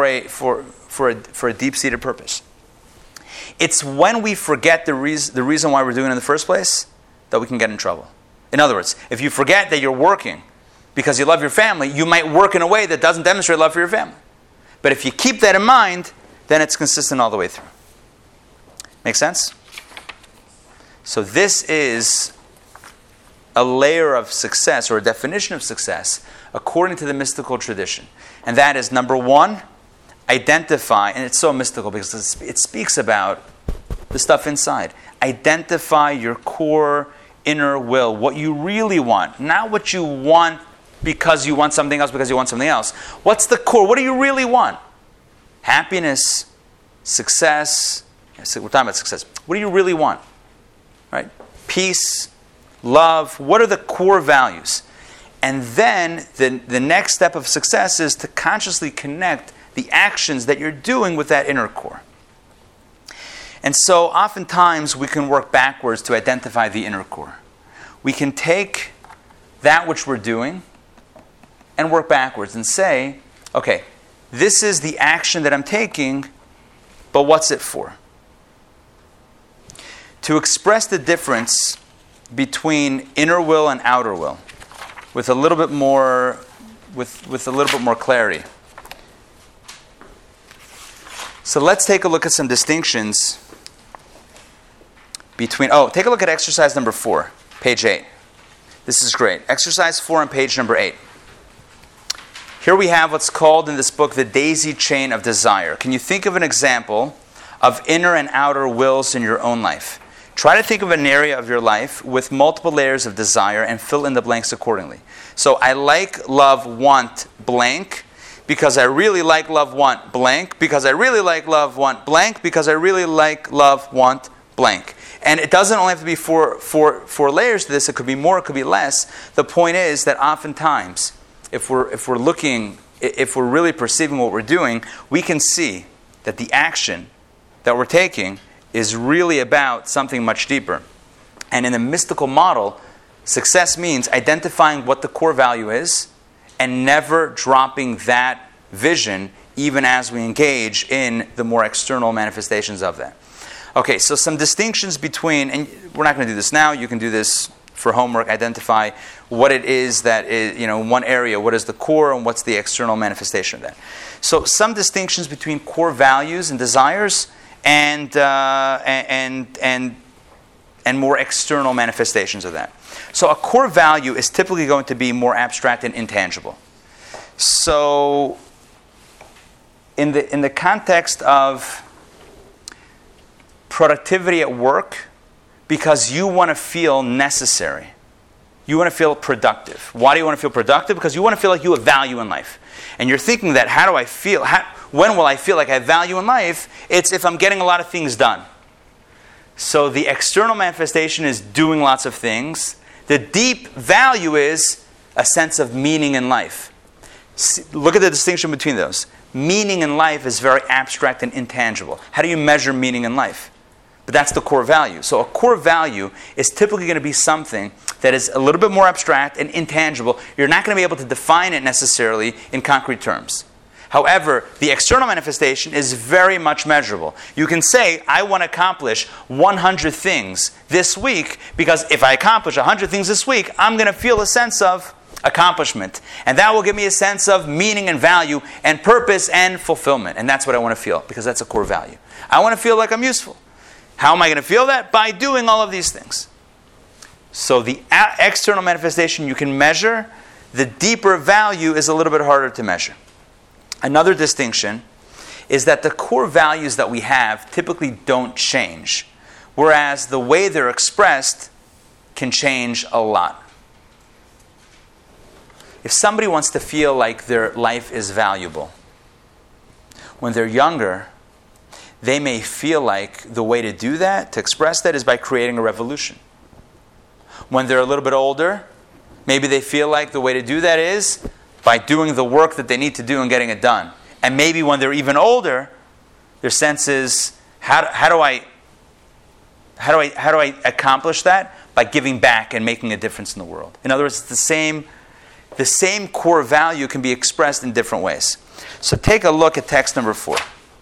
a deep-seated purpose. It's when we forget the reason why we're doing it in the first place that we can get in trouble. In other words, if you forget that you're working because you love your family, you might work in a way that doesn't demonstrate love for your family. But if you keep that in mind, then it's consistent all the way through. Make sense? So this is a layer of success, or a definition of success, according to the mystical tradition. And that is, number 1, identify, and it's so mystical because it speaks about the stuff inside. Identify your core inner will, what you really want, not what you want because you want something else, because you want something else. What's the core? What do you really want? Happiness, success. We're talking about success. What do you really want? Right? Peace, love. What are the core values? And then the next step of success is to consciously connect the actions that you're doing with that inner core. And so oftentimes we can work backwards to identify the inner core. We can take that which we're doing and work backwards and say, okay, this is the action that I'm taking, but what's it for? To express the difference between inner will and outer will with a little bit more clarity. So let's take a look at some distinctions between... take a look at exercise number 4, page 8. This is great. Exercise 4 on page number 8. Here we have what's called in this book the daisy chain of desire. Can you think of an example of inner and outer wills in your own life? Try to think of an area of your life with multiple layers of desire and fill in the blanks accordingly. So I like, love, want, blank, because I really like, love, want, blank, because I really like, love, want, blank, because I really like, love, want, blank. And it doesn't only have to be four layers to this. It could be more, it could be less. The point is that oftentimes, if we're really perceiving what we're doing, we can see that the action that we're taking is really about something much deeper. And in the mystical model, success means identifying what the core value is and never dropping that vision even as we engage in the more external manifestations of that. Okay, so some distinctions between, and we're not going to do this now, you can do this for homework, identify what it is that is, one area, what is the core and what's the external manifestation of that. So some distinctions between core values and desires and more external manifestations of that. So a core value is typically going to be more abstract and intangible. So in the context of productivity at work, because you want to feel necessary. You want to feel productive. Why do you want to feel productive? Because you want to feel like you have value in life. And you're thinking that, how do I feel? When will I feel like I have value in life? It's if I'm getting a lot of things done. So the external manifestation is doing lots of things. The deep value is a sense of meaning in life. Look at the distinction between those. Meaning in life is very abstract and intangible. How do you measure meaning in life? But that's the core value. So a core value is typically going to be something that is a little bit more abstract and intangible. You're not going to be able to define it necessarily in concrete terms. However, the external manifestation is very much measurable. You can say, I want to accomplish 100 things this week, because if I accomplish 100 things this week, I'm going to feel a sense of accomplishment. And that will give me a sense of meaning and value and purpose and fulfillment. And that's what I want to feel, because that's a core value. I want to feel like I'm useful. How am I going to feel that? By doing all of these things. So the external manifestation you can measure. The deeper value is a little bit harder to measure. Another distinction is that the core values that we have typically don't change, whereas the way they're expressed can change a lot. If somebody wants to feel like their life is valuable, when they're younger, they may feel like the way to do that, to express that, is by creating a revolution. When they're a little bit older, maybe they feel like the way to do that is by doing the work that they need to do and getting it done. And maybe when they're even older, their sense is, how do I accomplish that? By giving back and making a difference in the world. In other words, the same core value can be expressed in different ways. So take a look at text number 4.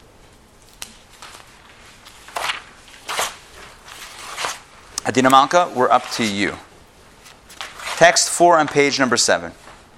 Adina Malka, we're up to you. Text 4 on page number 7.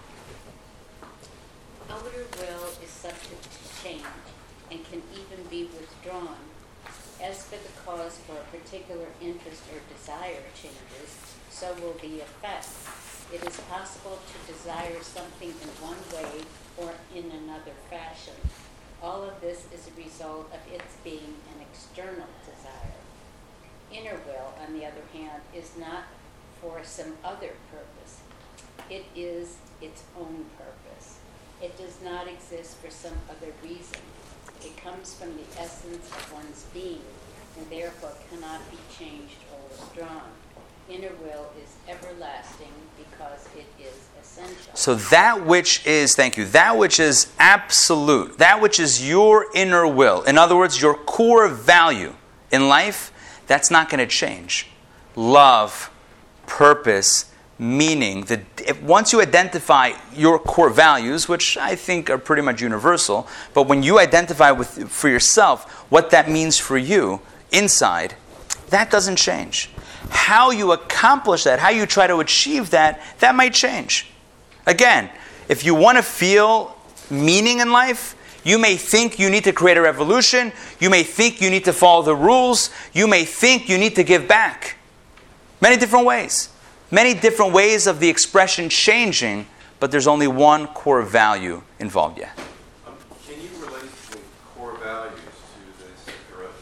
Outer will is subject to change and can even be withdrawn. As for the cause for a particular interest or desire changes, so will the effect. It is possible to desire something in one way or in another fashion. All of this is a result of its being an external desire. Inner will, on the other hand, is not for some other purpose. It is its own purpose. It does not exist for some other reason. It comes from the essence of one's being, and therefore cannot be changed or withdrawn. Inner will is everlasting because it is essential. So that which is, thank you, that which is absolute, that which is your inner will, in other words, your core value in life, that's not going to change. Love, purpose, meaning. Once you identify your core values, which I think are pretty much universal, but when you identify for yourself what that means for you inside, that doesn't change. How you accomplish that, how you try to achieve that, that might change. Again, if you want to feel meaning in life, You may think you need to create a revolution. You may think you need to follow the rules. You may think you need to give back. Many different ways. Many different ways of the expression changing, but there's only one core value involved yet. Can you relate the core values to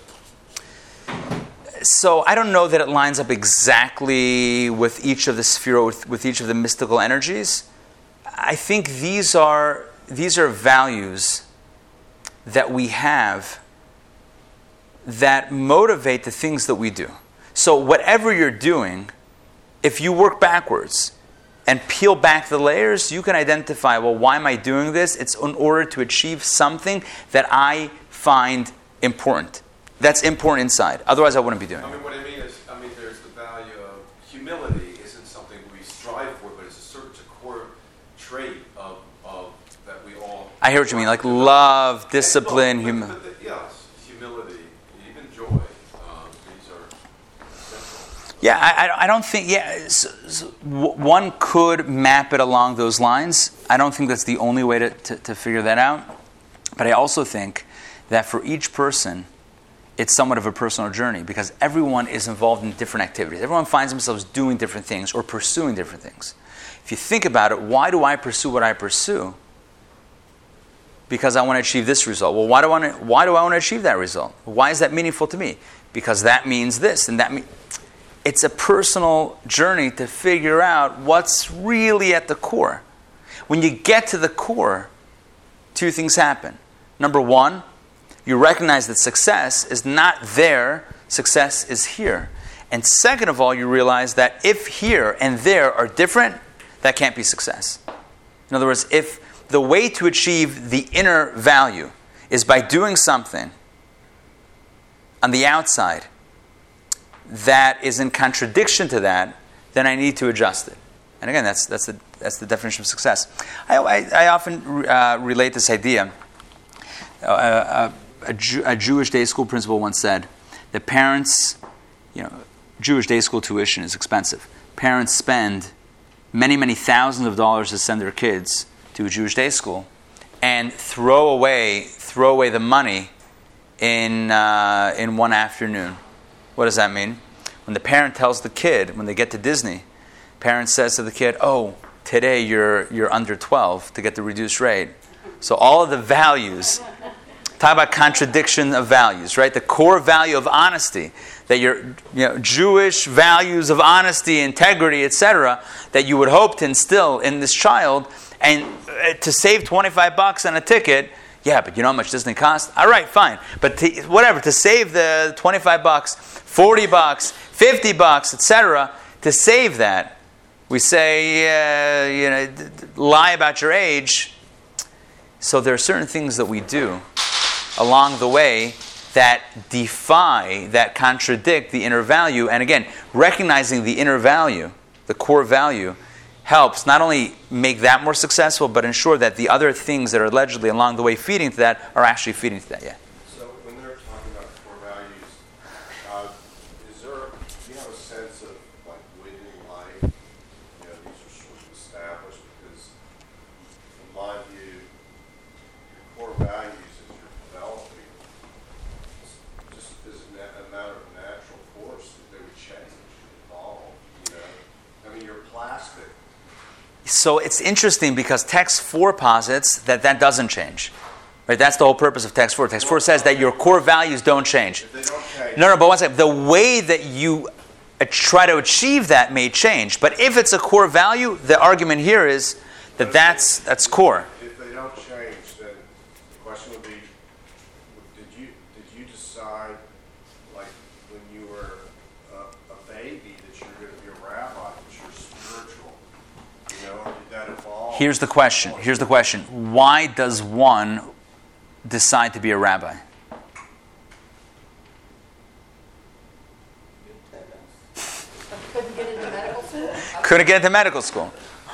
the Sefirot? So I don't know that it lines up exactly with each of the Sefirot, with each of the mystical energies. I think these are values that we have that motivate the things that we do. So whatever you're doing, if you work backwards and peel back the layers, you can identify, well, why am I doing this? It's in order to achieve something that I find important. That's important inside. Otherwise, I wouldn't be doing it. I mean, what I mean is, there's the value of humility isn't something we strive for, but it's a core trait of that we all... I hear what you mean, like love, discipline, humility. Yes, humility, even joy. These are central. Yeah, I don't think... Yeah, one could map it along those lines. I don't think that's the only way to figure that out. But I also think that for each person, it's somewhat of a personal journey because everyone is involved in different activities. Everyone finds themselves doing different things or pursuing different things. If you think about it, why do I pursue what I pursue? Because I want to achieve this result. Well, why do I want to achieve that result? Why is that meaningful to me? Because that means this and that means... It's a personal journey to figure out what's really at the core. When you get to the core, two things happen. Number one, you recognize that success is not there, success is here. And second of all, you realize that if here and there are different, that can't be success. In other words, if the way to achieve the inner value is by doing something on the outside that is in contradiction to that, then I need to adjust it. And again, that's the definition of success. I often relate this idea. A Jewish day school principal once said that parents, Jewish day school tuition is expensive. Parents spend many, many thousands of dollars to send their kids to a Jewish day school and throw away the money in one afternoon. What does that mean? When the parent tells the kid, when they get to Disney, parent says to the kid, "Oh, today you're under 12 to get the reduced rate." So all of the values, talk about contradiction of values, right? The core value of honesty, that Jewish values of honesty, integrity, etc., that you would hope to instill in this child, and to save $25 on a ticket. Yeah, but you know how much Disney costs? All right, fine. But to save the $25, $40, $50, etc., to save that, we say, lie about your age. So there are certain things that we do along the way that defy, that contradict the inner value. And again, recognizing the inner value, the core value, helps not only make that more successful, but ensure that the other things that are allegedly along the way feeding to that are actually feeding to that. Yeah. So when they're talking about core values, do you have a sense of like winning life? These are sort of established because, in my view, your core values as you're developing, just is a matter of natural course that they would change, evolve. You're plastic. So it's interesting because text 4 posits that doesn't change. Right? That's the whole purpose of text 4. Text 4 says that your core values don't change. If they don't change. No, but one second. The way that you try to achieve that may change. But if it's a core value, the argument here is that that's core. If they don't change, then the question would be, did you decide, like when you were a baby, that you're going to be a rabbi, that you're spiritual? Or did that evolve? Here's the question. Why does one decide to be a rabbi? Couldn't get into medical school.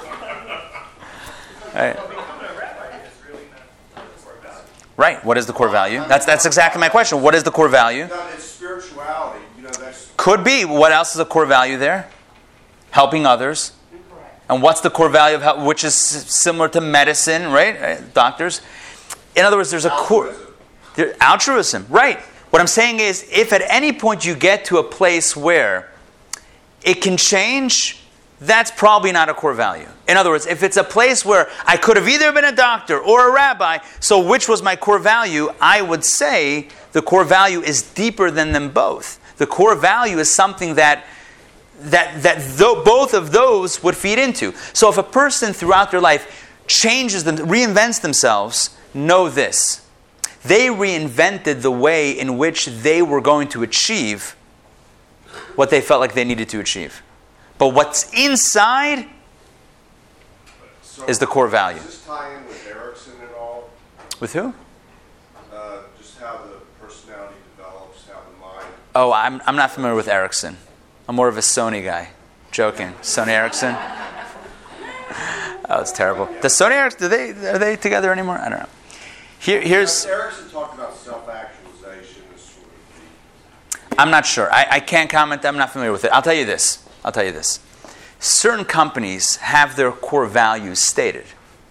Right. What is the core value? That's exactly my question. What is the core value? It's spirituality. That's could be. What else is a core value there? Helping others. And what's the core value of health, which is similar to medicine, right? Doctors. In other words, there's a core... Altruism, right. What I'm saying is, if at any point you get to a place where it can change, that's probably not a core value. In other words, if it's a place where I could have either been a doctor or a rabbi, so which was my core value, I would say the core value is deeper than them both. The core value is something that both of those would feed into. So if a person throughout their life changes them, reinvents themselves, know this. They reinvented the way in which they were going to achieve what they felt like they needed to achieve. But what's inside is the core value. Does this tie in with Erickson at all? With who? Just how the personality develops, how the mind... Oh, I'm not familiar with Erickson. I'm more of a Sony guy. Joking. Sony Ericsson? Oh, it's terrible. Does Sony Ericsson, are they together anymore? I don't know. Here's... Erickson talked about self-actualization as sort of the... I'm not sure. I can't comment. I'm not familiar with it. I'll tell you this. Certain companies have their core values stated.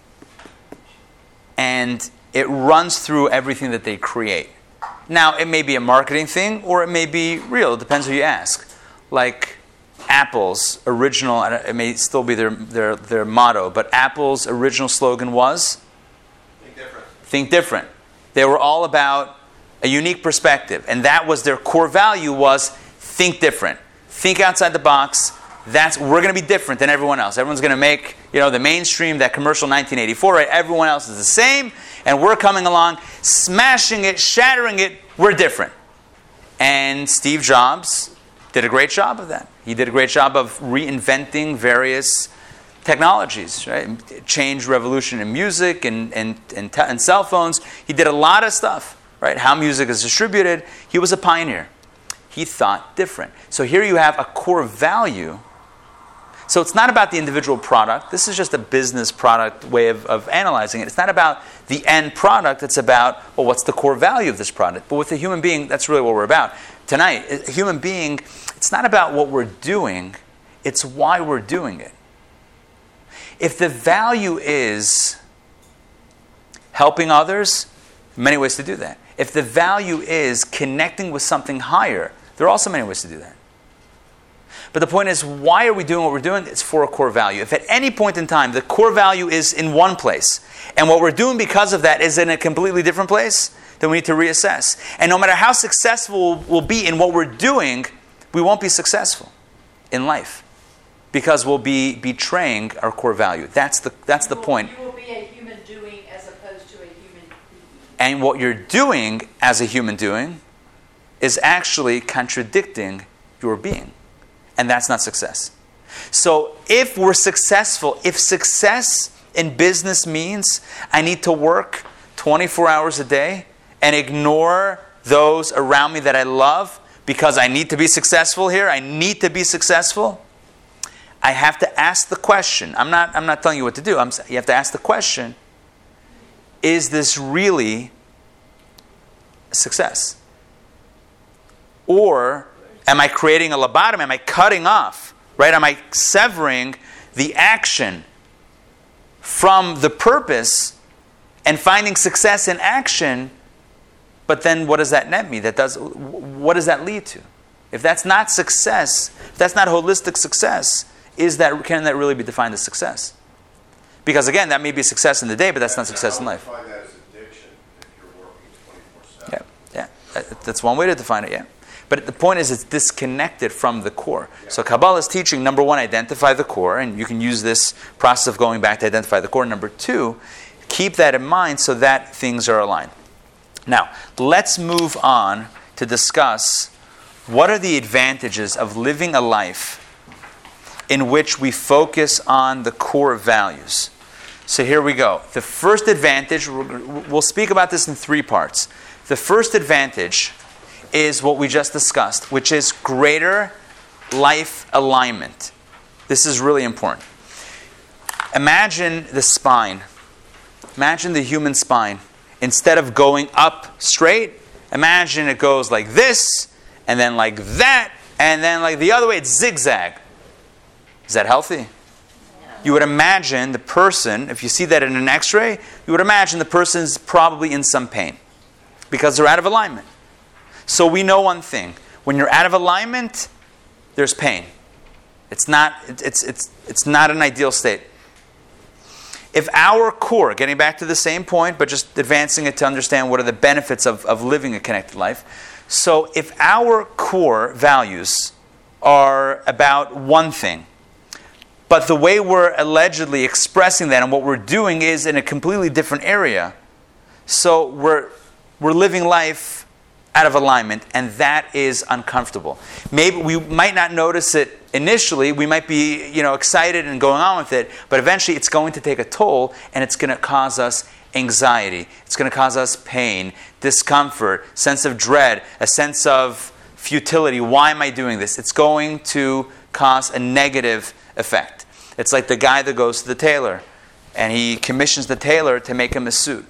And it runs through everything that they create. Now, it may be a marketing thing or it may be real. It depends who you ask. Like Apple's original, it may still be their motto, but Apple's original slogan was... Think different. They were all about a unique perspective. And that was their core value was think different. Think outside the box. We're going to be different than everyone else. Everyone's going to make, the mainstream, that commercial 1984, right? Everyone else is the same. And we're coming along, smashing it, shattering it. We're different. And Steve Jobs did a great job of that. He did a great job of reinventing various technologies, right? Change revolution in music and cell phones. He did a lot of stuff, right? How music is distributed. He was a pioneer. He thought different. So here you have a core value. So it's not about the individual product. This is just a business product way of analyzing it. It's not about the end product. It's about, well, what's the core value of this product? But with a human being, that's really what we're about. Tonight, a human being, it's not about what we're doing. It's why we're doing it. If the value is helping others, many ways to do that. If the value is connecting with something higher, there are also many ways to do that. But the point is, why are we doing what we're doing? It's for a core value. If at any point in time the core value is in one place, and what we're doing because of that is in a completely different place, then we need to reassess. And no matter how successful we'll be in what we're doing, we won't be successful in life. Because we'll be betraying our core value. That's the point. You will be a human doing as opposed to a human being. And what you're doing as a human doing is actually contradicting your being. And that's not success. So if we're successful, if success in business means I need to work 24 hours a day and ignore those around me that I love because I need to be successful here, I need to be successful, I have to ask the question. I'm not telling you what to do. You have to ask the question, is this really a success? Or am I creating a lobotomy? Am I cutting off? Right? Am I severing the action from the purpose and finding success in action? But then what does that net me? What does that lead to? If that's not success, if that's not holistic success, can that really be defined as success? Because again, that may be success in the day, but that's not success in life. I would define that as addiction if you're working 24/7. Yeah. That's one way to define it, yeah. But the point is it's disconnected from the core. Yeah. So Kabbalah is teaching, number one, identify the core, and you can use this process of going back to identify the core. Number two, keep that in mind so that things are aligned. Now, let's move on to discuss what are the advantages of living a life in which we focus on the core values. So here we go. The first advantage, we'll speak about this in 3 parts. The first advantage is what we just discussed, which is greater life alignment. This is really important. Imagine the spine. Imagine the human spine. Instead of going up straight, imagine it goes like this, and then like that, and then like the other way, it's zigzag. Is that healthy? You would imagine the person, if you see that in an x-ray, you would imagine the person's probably in some pain because they're out of alignment. So we know one thing. When you're out of alignment, there's pain. It's not an ideal state. If our core, getting back to the same point, but just advancing it to understand what are the benefits of living a connected life. So if our core values are about one thing, but the way we're allegedly expressing that and what we're doing is in a completely different area, so we're living life out of alignment, and that is uncomfortable. Maybe we might not notice it initially. We might be, excited and going on with it, but eventually it's going to take a toll, and it's going to cause us anxiety. It's going to cause us pain, discomfort, sense of dread, a sense of futility. Why am I doing this? It's going to cause a negative effect. It's like the guy that goes to the tailor, and he commissions the tailor to make him a suit.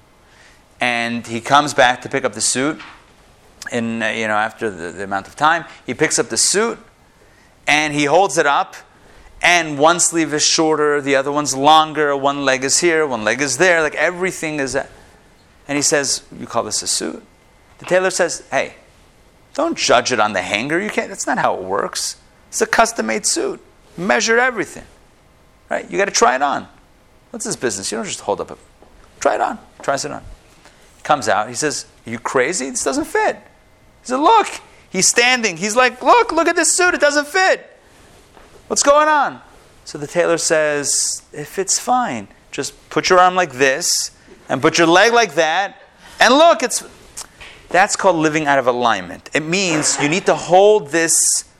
And he comes back to pick up the suit, and after the amount of time, he picks up the suit, and he holds it up, and one sleeve is shorter, the other one's longer, one leg is here, one leg is there, like everything is that. And he says, "You call this a suit?" The tailor says, "Hey, don't judge it on the hanger. You can't. That's not how it works. It's a custom-made suit. Measure everything, right? You got to try it on. What's this business? You don't just hold up a. Try it on. Tries it on. Comes out. He says, "Are you crazy? This doesn't fit." He said, "Look." He's standing. He's like, look at this suit. It doesn't fit. What's going on?" So the tailor says, "It fits fine. Just put your arm like this and put your leg like that. And look, that's called living out of alignment. It means you need to hold this.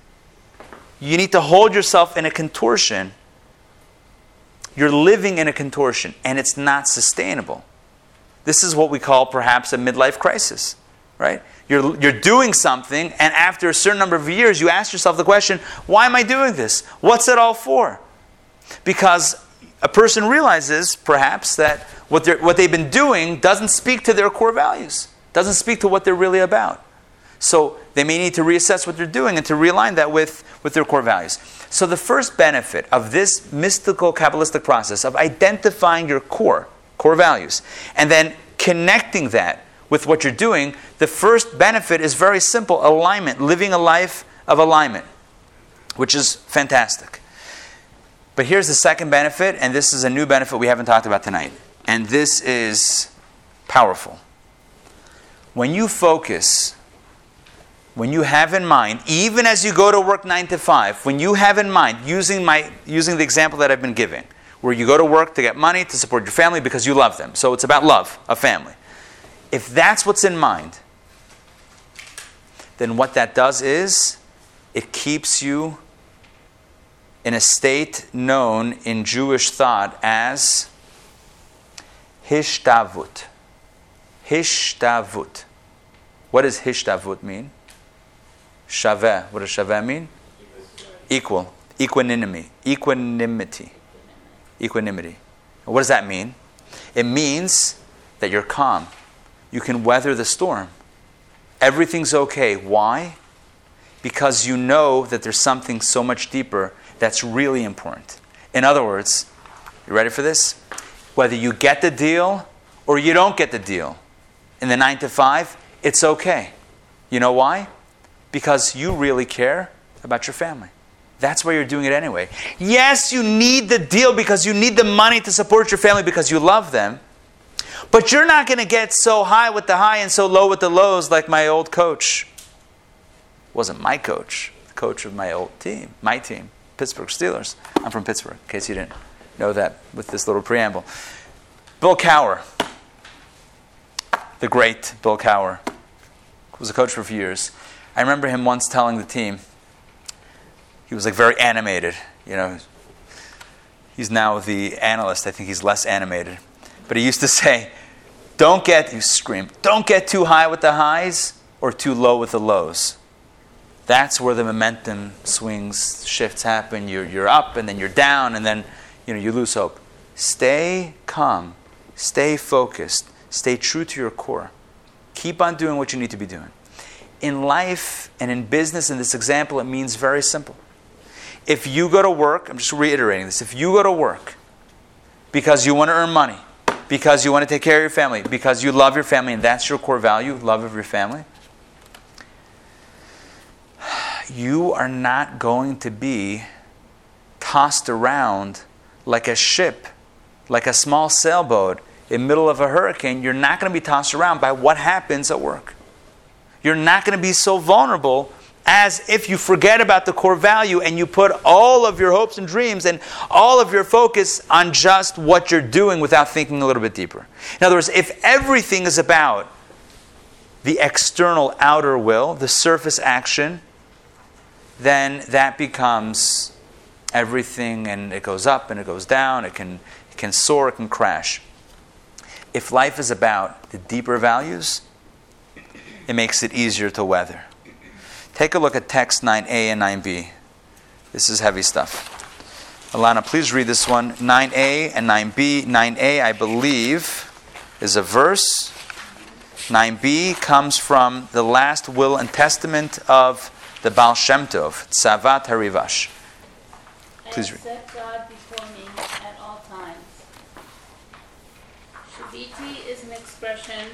You need to hold yourself in a contortion. You're living in a contortion, and it's not sustainable. This is what we call perhaps a midlife crisis, right? You're doing something, and after a certain number of years, you ask yourself the question, why am I doing this? What's it all for? Because a person realizes, perhaps, that what they've been doing doesn't speak to their core values, doesn't speak to what they're really about. So they may need to reassess what they're doing and to realign that with their core values. So the first benefit of this mystical Kabbalistic process of identifying your core values and then connecting that with what you're doing, the first benefit is very simple: alignment, living a life of alignment, which is fantastic. But here's the second benefit, and this is a new benefit we haven't talked about tonight. And this is powerful. When you focus, when you have in mind, even as you go to work 9 to 5, when you have in mind, using the example that I've been giving, where you go to work to get money to support your family because you love them. So it's about love of family. If that's what's in mind, then what that does is it keeps you in a state known in Jewish thought as hishtavut. Hishtavut. What does hishtavut mean? Shaveh. What does shaveh mean? Equal. Equanimity. Equanimity. Equanimity. What does that mean? It means that you're calm. You can weather the storm. Everything's okay. Why? Because you know that there's something so much deeper that's really important. In other words, you ready for this? Whether you get the deal or you don't get the deal in the 9 to 5, it's okay. You know why? Because you really care about your family. That's why you're doing it anyway. Yes, you need the deal because you need the money to support your family because you love them. But you're not going to get so high with the high and so low with the lows like my old coach. Wasn't my coach, the coach of my old team, my team, Pittsburgh Steelers. I'm from Pittsburgh, in case you didn't know that with this little preamble. Bill Cowher, the great Bill Cowher, was a coach for a few years. I remember him once telling the team, he was like very animated, He's now the analyst. I think he's less animated. But he used to say, don't get too high with the highs or too low with the lows. That's where the momentum swings, shifts happen. You're up and then you're down and then you lose hope. Stay calm. Stay focused. Stay true to your core. Keep on doing what you need to be doing. In life and in business, in this example, it means very simple. if you go to work, I'm just reiterating this, if you go to work because you want to earn money, because you want to take care of your family, because you love your family, and that's your core value, love of your family, you are not going to be tossed around like a ship, like a small sailboat in the middle of a hurricane. You're not going to be tossed around by what happens at work. You're not going to be so vulnerable as if you forget about the core value and you put all of your hopes and dreams and all of your focus on just what you're doing without thinking a little bit deeper. In other words, if everything is about the external outer will, the surface action, then that becomes everything, and it goes up and it goes down, it can soar, it can crash. If life is about the deeper values, it makes it easier to weather. Take a look at text 9a and 9b. This is heavy stuff. Alana, please read this one. 9a and 9b. 9a, I believe, is a verse. 9b comes from the last will and testament of the Baal Shem Tov, Tzavat Harivash. Please read. I set God before me at all times. Shaviti is an expression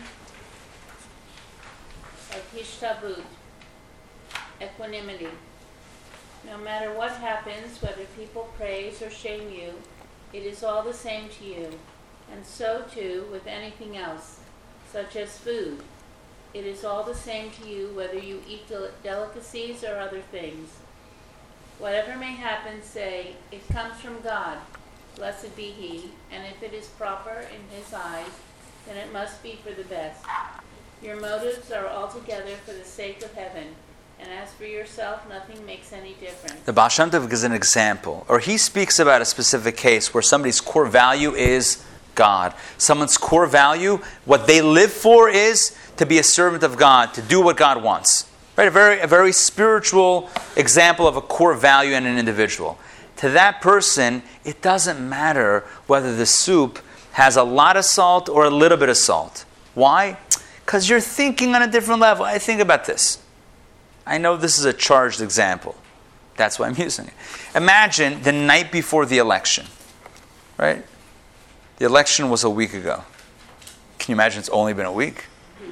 of hishtabut, equanimity. No matter what happens, whether people praise or shame you, it is all the same to you. And so too with anything else, such as food. It is all the same to you whether you eat delicacies or other things. Whatever may happen, say, it comes from God, blessed be He, and if it is proper in His eyes, then it must be for the best. Your motives are altogether for the sake of heaven, and as for yourself, nothing makes any difference. The Baal Shem Tov gives an example, or he speaks about a specific case where somebody's core value is God. Someone's core value, what they live for, is to be a servant of God, to do what God wants. Right? A very spiritual example of a core value in an individual. To that person, it doesn't matter whether the soup has a lot of salt or a little bit of salt. Why? Because you're thinking on a different level. I think about this. I know this is a charged example. That's why I'm using it. Imagine the night before the election. Right? The election was a week ago. Can you imagine it's only been a week?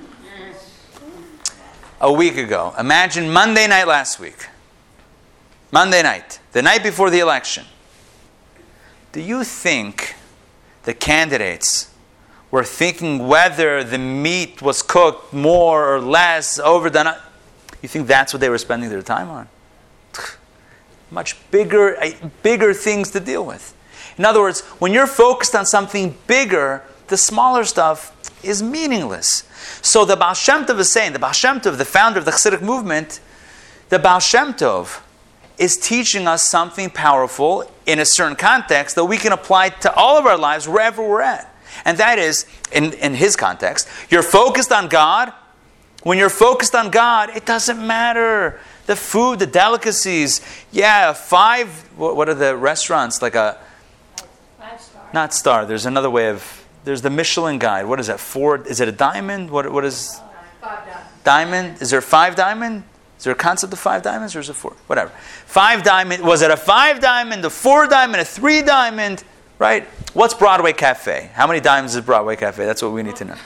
A week ago. Imagine Monday night last week. Monday night. The night before the election. Do you think the candidates were thinking whether the meat was cooked more or less, overdone? You think that's what they were spending their time on? Much bigger things to deal with. In other words, when you're focused on something bigger, the smaller stuff is meaningless. So the Baal Shem Tov is saying, the Baal Shem Tov, the founder of the Chassidic movement, the Baal Shem Tov is teaching us something powerful in a certain context that we can apply to all of our lives wherever we're at. And that is, in his context, you're focused on God. When you're focused on God, it doesn't matter. The food, the delicacies. Yeah, what are the restaurants? Like a... 5-star. Not star. There's another way of... There's the Michelin Guide. What is that? 4? Is it a diamond? What is... 5 diamonds. Diamond? Is there 5 diamond? Is there a concept of 5 diamonds, or is it 4? Whatever. 5 diamond. Was it a 5 diamond, a 4 diamond, a 3 diamond? Right? What's Broadway Cafe? How many diamonds is Broadway Cafe? That's what we need to know.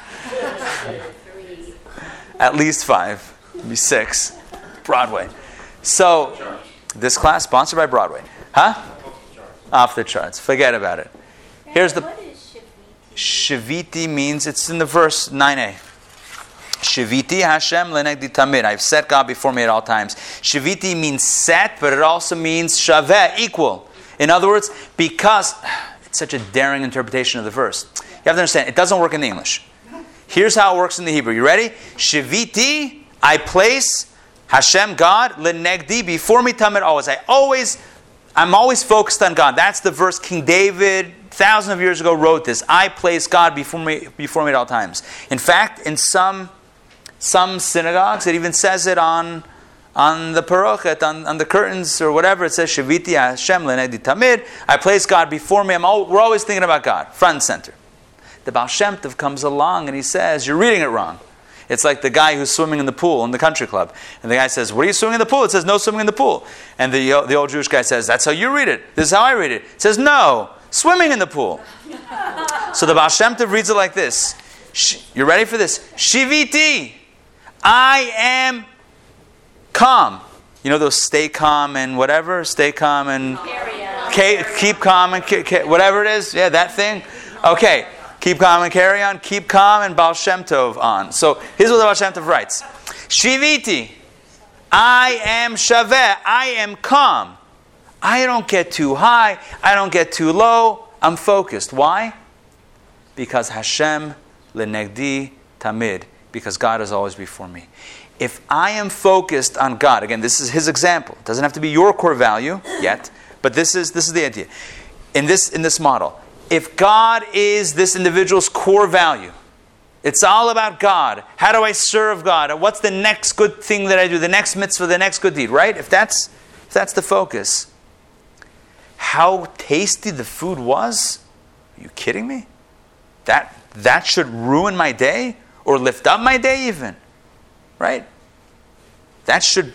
At least 5. Maybe 6. Broadway. So, this class sponsored by Broadway. Huh? Off the charts. Forget about it. Here's the... What is Shaviti? Shaviti means, it's in the verse 9a. Shaviti Hashem lenegdi tamid. I've set God before me at all times. Shaviti means set, but it also means shaveh, equal. In other words, because... It's such a daring interpretation of the verse. You have to understand, it doesn't work in the English. Here's how it works in the Hebrew. You ready? Shaviti, I place Hashem, God, lenegdi, before me tamid always. I'm always focused on God. That's the verse King David, thousands of years ago, wrote this. I place God before me at all times. In fact, in some synagogues, it even says it on the parochet, on the curtains or whatever. It says, Shaviti Hashem lenegdi tamid. I place God before me. We're always thinking about God, front and center. The Baal Shem Tov comes along and he says, you're reading it wrong. It's like the guy who's swimming in the pool in the country club. And the guy says, what are you swimming in the pool? It says, no swimming in the pool. And the old Jewish guy says, that's how you read it. This is how I read it. It says, no, swimming in the pool. So the Baal Shem Tov reads it like this. You ready for this? Shiviti. I am calm. You know those stay calm and whatever? Stay calm and keep calm and whatever it is? Yeah, that thing? Okay. Keep calm and carry on. Keep calm and Baal Shem Tov on. So here's what the Baal Shem Tov writes. Shiviti. I am shaveh. I am calm. I don't get too high. I don't get too low. I'm focused. Why? Because Hashem lenegdi tamid. Because God is always before me. If I am focused on God, again, this is his example. It doesn't have to be your core value yet, but this is the idea. In this model, if God is this individual's core value, it's all about God. How do I serve God? What's the next good thing that I do? The next mitzvah, the next good deed, right? If that's the focus, how tasty the food was? Are you kidding me? That should ruin my day or lift up my day even. Right? That should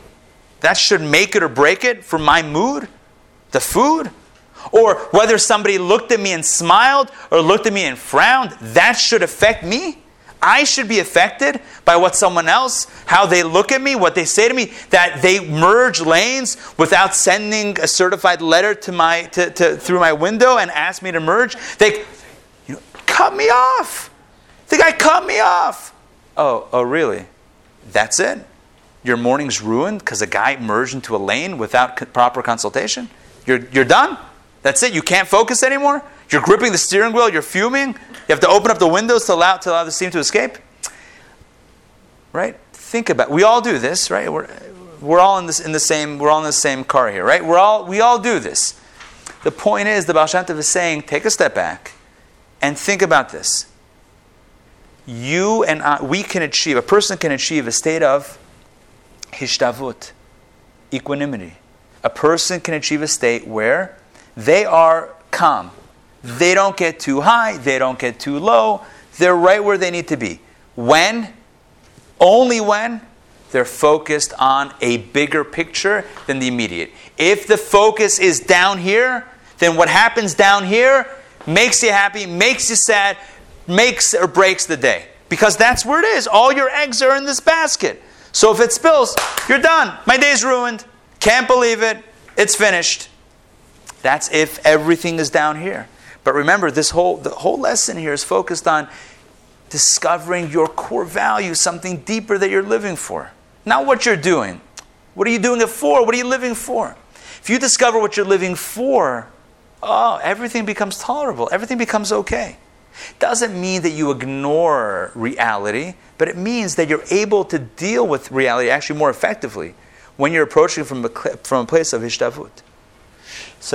make it or break it for my mood, the food. Or whether somebody looked at me and smiled or looked at me and frowned, that should affect me. I should be affected by what someone else, how they look at me, what they say to me, that they merge lanes without sending a certified letter to through my window and ask me to merge. They cut me off. The guy cut me off. Oh, really? That's it? Your morning's ruined because a guy merged into a lane without proper consultation? You're done? That's it? You can't focus anymore? You're gripping the steering wheel, you're fuming? You have to open up the windows to allow the steam to escape? Right? Think about it. We all do this, right? We're all in the same car here, right? We all do this. The point is, the Baal Shem Tov is saying, take a step back and think about this. You and I, a person can achieve a state of hishtavut, equanimity. A person can achieve a state where they are calm. They don't get too high, they don't get too low. They're right where they need to be. When? Only when they're focused on a bigger picture than the immediate. If the focus is down here, then what happens down here makes you happy, makes you sad, makes or breaks the day. Because that's where it is. All your eggs are in this basket. So if it spills, you're done. My day's ruined. Can't believe it. It's finished. That's if everything is down here. But remember, the whole lesson here is focused on discovering your core value, something deeper that you're living for. Not what you're doing. What are you doing it for? What are you living for? If you discover what you're living for, everything becomes tolerable. Everything becomes okay. Doesn't mean that you ignore reality, but it means that you're able to deal with reality actually more effectively when you're approaching from a place of hishtavut. So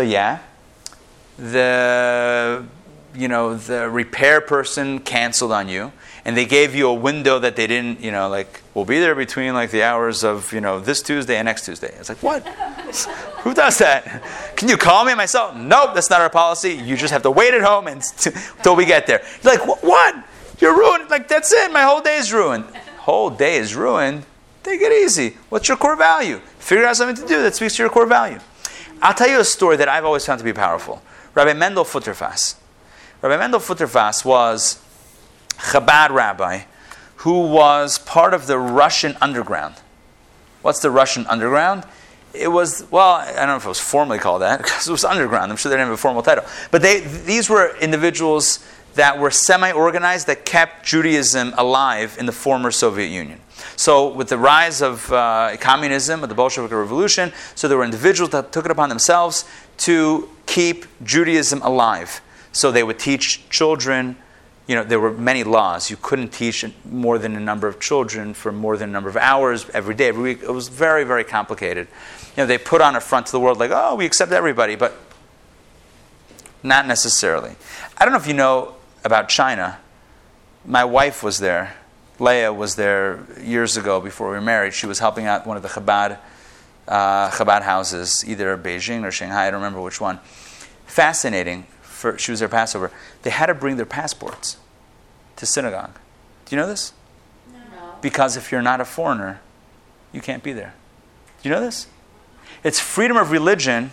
the repair person canceled on you, and they gave you a window that they didn't, we'll be there between the hours of, this Tuesday and next Tuesday. It's like, what? Who does that? Can you call me myself? Nope, that's not our policy. You just have to wait at home until we get there. You're like, what? You're ruined. That's it. My whole day is ruined. Whole day is ruined? Take it easy. What's your core value? Figure out something to do that speaks to your core value. I'll tell you a story that I've always found to be powerful. Rabbi Mendel Futterfass. Rabbi Mendel Futterfass was a Chabad rabbi who was part of the Russian underground. What's the Russian underground? It was, I don't know if it was formally called that, because it was underground. I'm sure they didn't have a formal title. But these were individuals that were semi-organized that kept Judaism alive in the former Soviet Union. So with the rise of communism, of the Bolshevik Revolution, so there were individuals that took it upon themselves to keep Judaism alive. So they would teach children, there were many laws. You couldn't teach more than a number of children for more than a number of hours every day, every week. It was very, very complicated. They put on a front to the world we accept everybody, but not necessarily. I don't know if you know about China. My wife was there. Leah was there years ago before we were married. She was helping out one of the Chabad houses, either Beijing or Shanghai, I don't remember which one. Fascinating. She was their Passover. They had to bring their passports to synagogue. Do you know this? No. Because if you're not a foreigner, you can't be there. Do you know this? It's freedom of religion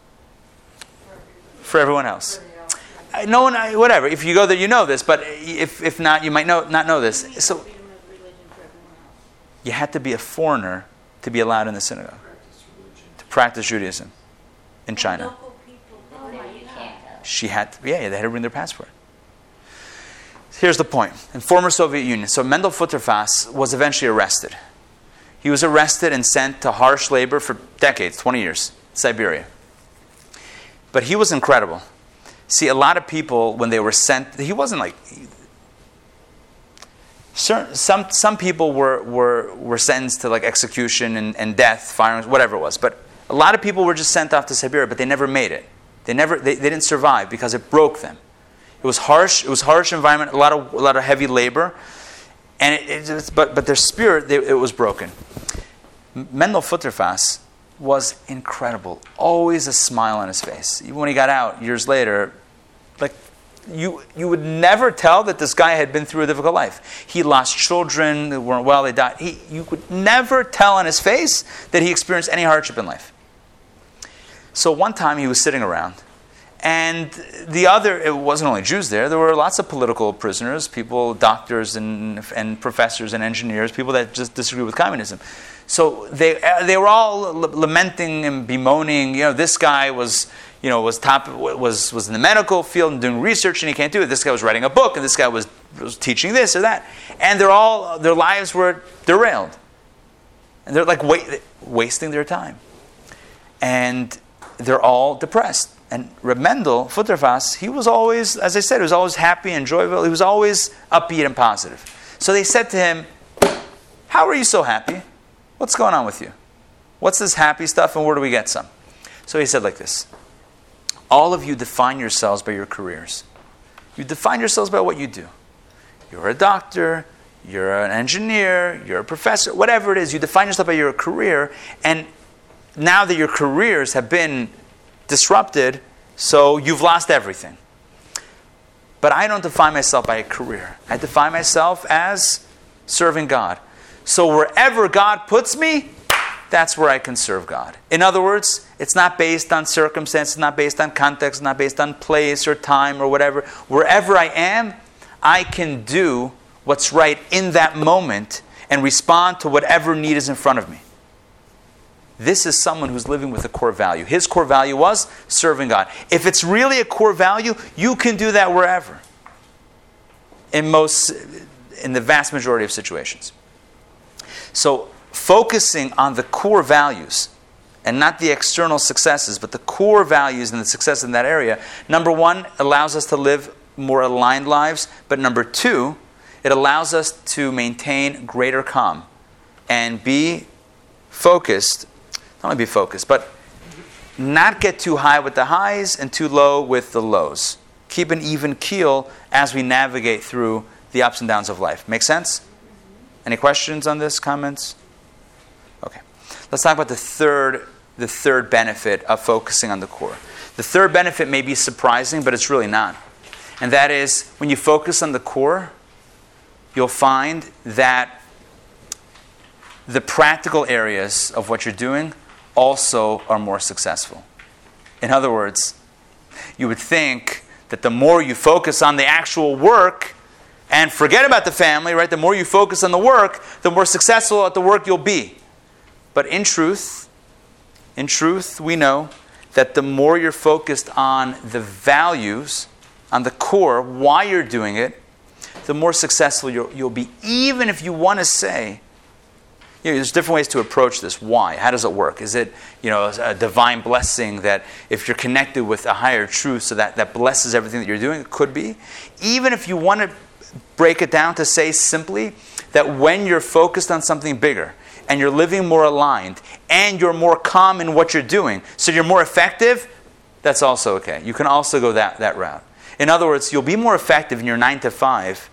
for everyone else. No one, whatever. If you go there, you know this. But if not, you might not know this. So you had to be a foreigner to be allowed in the synagogue to practice Judaism in China. Local people, Oh, no, you can't. She had to, they had to bring their passport. Here's the point. In former Soviet Union, so Mendel Futterfass was eventually arrested. He was arrested and sent to harsh labor for decades, 20 years, Siberia. But he was incredible. See, a lot of people, when they were sent, he wasn't like... Some people were sentenced to like execution and death, firing, whatever it was. But a lot of people were just sent off to Siberia, but they never made it. They didn't survive because it broke them. It was harsh. It was harsh environment. A lot of heavy labor, and but their spirit it was broken. Mendel Futterfass was incredible. Always a smile on his face. Even when he got out years later, like you would never tell that this guy had been through a difficult life. He lost children that weren't well. They died. You could never tell on his face that he experienced any hardship in life. So one time he was sitting around, and it wasn't only Jews there. There were lots of political prisoners, people, doctors and professors and engineers, people that just disagree with communism. So they were all lamenting and bemoaning. This guy was in the medical field and doing research, and he can't do it. This guy was writing a book, and this guy was teaching this or that, and their lives were derailed, and they're like wasting their time, and they're all depressed. And Reb Mendel Futterfass, he was always, as I said, he was always happy and joyful. He was always upbeat and positive. So they said to him, "How are you so happy? What's going on with you? What's this happy stuff, and where do we get some?" So he said like this: all of you define yourselves by your careers. You define yourselves by what you do. You're a doctor, you're an engineer, you're a professor, whatever it is, you define yourself by your career, and now that your careers have been disrupted, so you've lost everything. But I don't define myself by a career. I define myself as serving God. So wherever God puts me, that's where I can serve God. In other words, it's not based on circumstances, not based on context, not based on place or time or whatever. Wherever I am, I can do what's right in that moment and respond to whatever need is in front of me. This is someone who's living with a core value. His core value was serving God. If it's really a core value, you can do that wherever. In the vast majority of situations. So focusing on the core values and not the external successes, but the core values and the success in that area, number one, allows us to live more aligned lives, but number two, it allows us to maintain greater calm and be focused. Not only be focused, but not get too high with the highs and too low with the lows. Keep an even keel as we navigate through the ups and downs of life. Make sense? Any questions on this? Comments? Okay. Let's talk about the third benefit of focusing on the core. The third benefit may be surprising, but it's really not. And that is, when you focus on the core, you'll find that the practical areas of what you're doing also are more successful. In other words, you would think that the more you focus on the actual work and forget about the family, right? The more you focus on the work, the more successful at the work you'll be. But in truth, we know that the more you're focused on the values, on the core, why you're doing it, the more successful you'll be. Even if you want to say, there's different ways to approach this. Why? How does it work? Is it, a divine blessing that if you're connected with a higher truth, so that blesses everything that you're doing? It could be. Even if you want to break it down to say simply that when you're focused on something bigger and you're living more aligned and you're more calm in what you're doing, so you're more effective, that's also okay. You can also go that route. In other words, you'll be more effective in your 9 to 5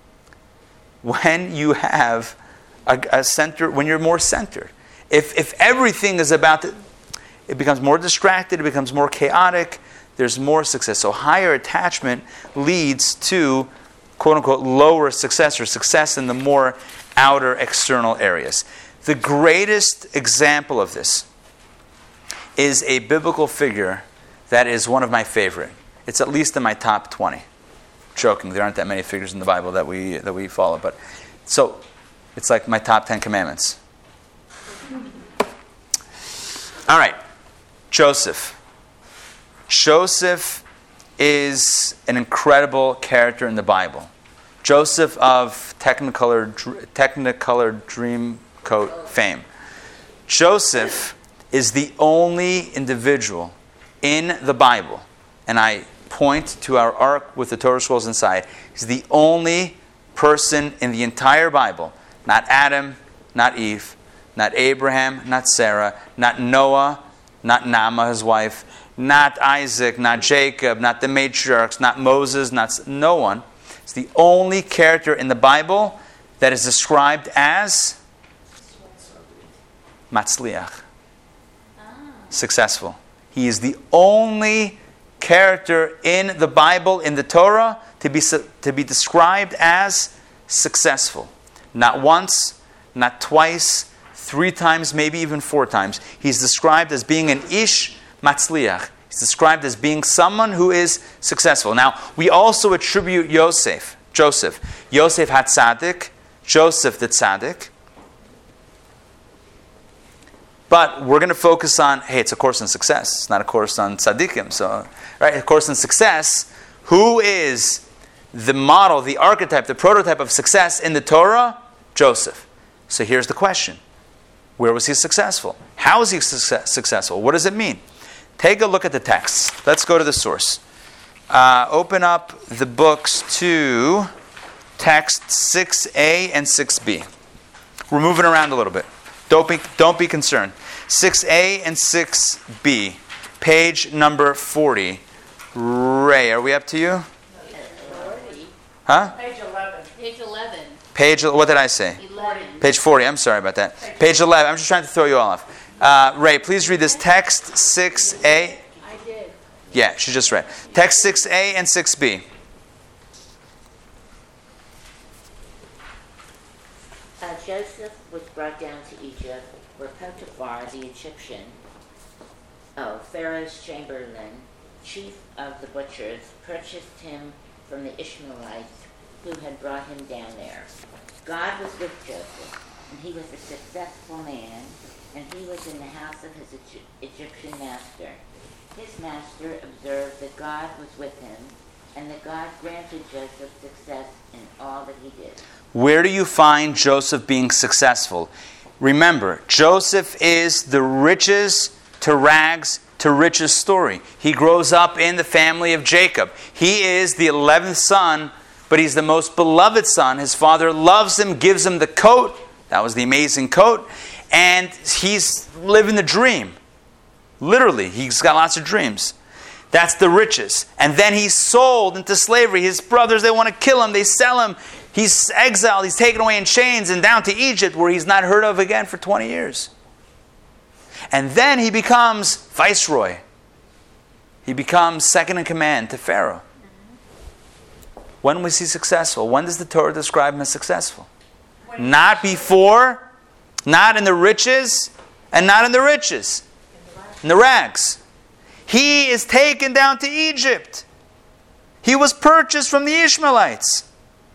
when you have a center, when you're more centered. If everything is about it becomes more distracted, it becomes more chaotic, there's more success. So higher attachment leads to, quote unquote, lower success, or success in the more outer external areas. The greatest example of this is a biblical figure that is one of my favorite. It's at least in my top 20. Joking, there aren't that many figures in the Bible that we follow, but so it's like my top 10 commandments. All right, Joseph. Joseph is an incredible character in the Bible. Joseph of Technicolor Dreamcoat fame. Joseph is the only individual in the Bible, and I point to our ark with the Torah scrolls inside. He's the only person in the entire Bible, not Adam, not Eve, not Abraham, not Sarah, not Noah, not Naamah, his wife, not Isaac, not Jacob, not the matriarchs, not Moses, no one. It's the only character in the Bible that is described as Matzliach, successful. He is the only character in the Bible, in the Torah, to be described as successful. Not once, not twice, 3 times, maybe even 4 times. He's described as being an ish matzliach. He's described as being someone who is successful. Now, we also attribute Joseph. Yosef had tzaddik. Joseph the tzaddik. But we're going to focus on, it's a course in success. It's not a course on tzaddikim. So, right, a course in success. Who is the model, the archetype, the prototype of success in the Torah? Joseph. So here's the question. Where was he successful? How was he successful? What does it mean? Take a look at the text. Let's go to the source. Open up the books to text 6a and 6b. We're moving around a little bit. Don't be concerned. 6a and 6b, page number 40. Ray, are we up to you? 40. Huh? Page 11. Page 11. What did I say? 11. Page 40. I'm sorry about that. Page 11. I'm just trying to throw you all off. Ray, please read this text 6a. I did. Yeah, she just read. Text 6a and 6b. Joseph was brought down to Egypt, where Potiphar the Egyptian, Pharaoh's chamberlain, chief of the butchers, purchased him from the Ishmaelites who had brought him down there. God was with Joseph, and he was a successful man, and he was in the house of his Egyptian master. His master observed that God was with him, and that God granted Joseph success in all that he did. Where do you find Joseph being successful? Remember, Joseph is the riches to rags to riches story. He grows up in the family of Jacob. He is the 11th son, but he's the most beloved son. His father loves him, gives him the coat. That was the amazing coat. And he's living the dream. Literally, he's got lots of dreams. That's the riches. And then he's sold into slavery. His brothers, they want to kill him. They sell him. He's exiled. He's taken away in chains and down to Egypt, where he's not heard of again for 20 years. And then he becomes viceroy. He becomes second in command to Pharaoh. When was he successful? When does the Torah describe him as successful? Not before, not in the riches, and not in the riches. In the rags. He is taken down to Egypt. He was purchased from the Ishmaelites.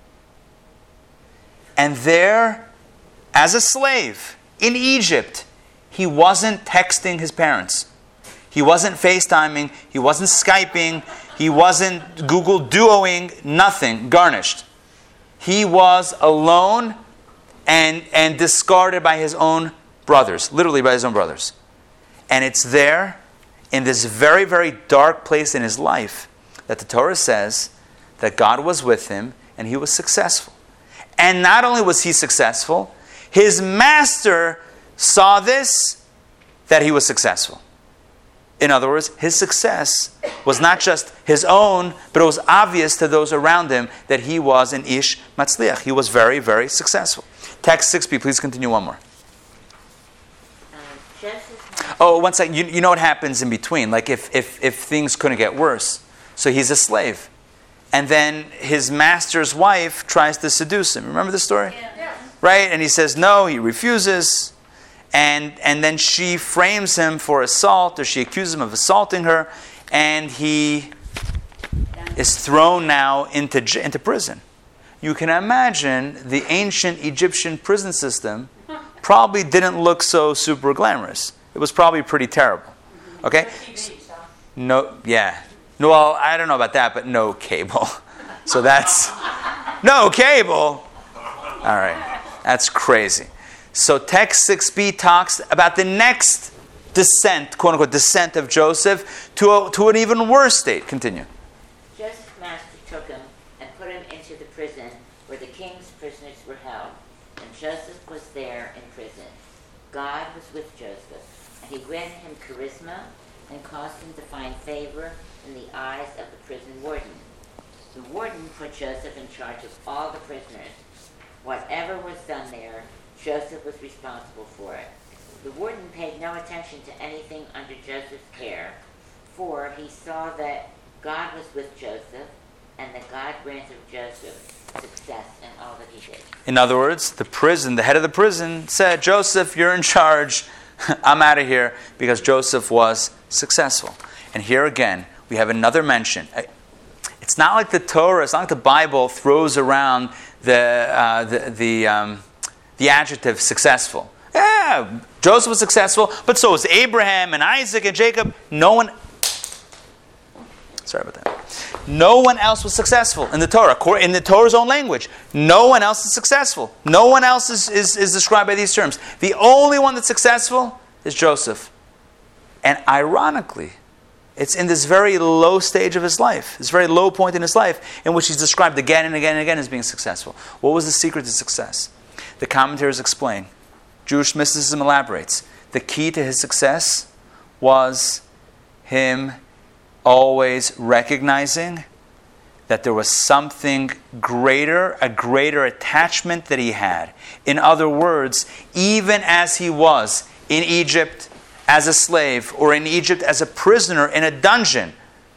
And there, as a slave in Egypt, he wasn't texting his parents. He wasn't FaceTiming. He wasn't Skyping. He wasn't Google Duoing. Nothing. Garnished. He was alone and discarded by his own brothers. Literally by his own brothers. And it's there, in this very, very dark place in his life, that the Torah says that God was with him and he was successful. And not only was he successful, his master saw this, that he was successful. In other words, his success was not just his own, but it was obvious to those around him that he was an ish matzliach. He was very, very successful. Text 6b, please continue one more. Oh, one second. You know what happens in between? Like if things couldn't get worse. So he's a slave. And then his master's wife tries to seduce him. Remember the story? Yeah. right? And he says no, he refuses. And then she frames him for assault, or she accuses him of assaulting her, and he is thrown now into prison. You can imagine the ancient Egyptian prison system probably didn't look so super glamorous. It was probably pretty terrible. Okay? No, yeah. No, well, I don't know about that, but no cable. So that's no cable. All right. That's crazy. So text 6b talks about the next descent, quote unquote, descent of Joseph to an even worse state. Continue. Joseph's master took him and put him into the prison where the king's prisoners were held. And Joseph was there in prison. God was with Joseph, and he granted him charisma and caused him to find favor in the eyes of the prison warden. The warden put Joseph in charge of all the prisoners. Whatever was done there, Joseph was responsible for it. The warden paid no attention to anything under Joseph's care, for he saw that God was with Joseph, and that God granted Joseph success in all that he did. In other words, the head of the prison said, Joseph, you're in charge. I'm out of here, because Joseph was successful. And here again, we have another mention. It's not like the Torah, it's not like the Bible throws around the adjective successful. Yeah, Joseph was successful, but so was Abraham and Isaac and Jacob. Sorry about that. No one else was successful in the Torah. In the Torah's own language, no one else is successful. No one else is described by these terms. The only one that's successful is Joseph. And ironically, it's in this very low stage of his life, this very low point in his life, in which he's described again and again and again as being successful. What was the secret to success? The commentators explain. Jewish mysticism elaborates. The key to his success was him always recognizing that there was something greater, a greater attachment that he had. In other words, even as he was in Egypt as a slave, or in Egypt as a prisoner in a dungeon,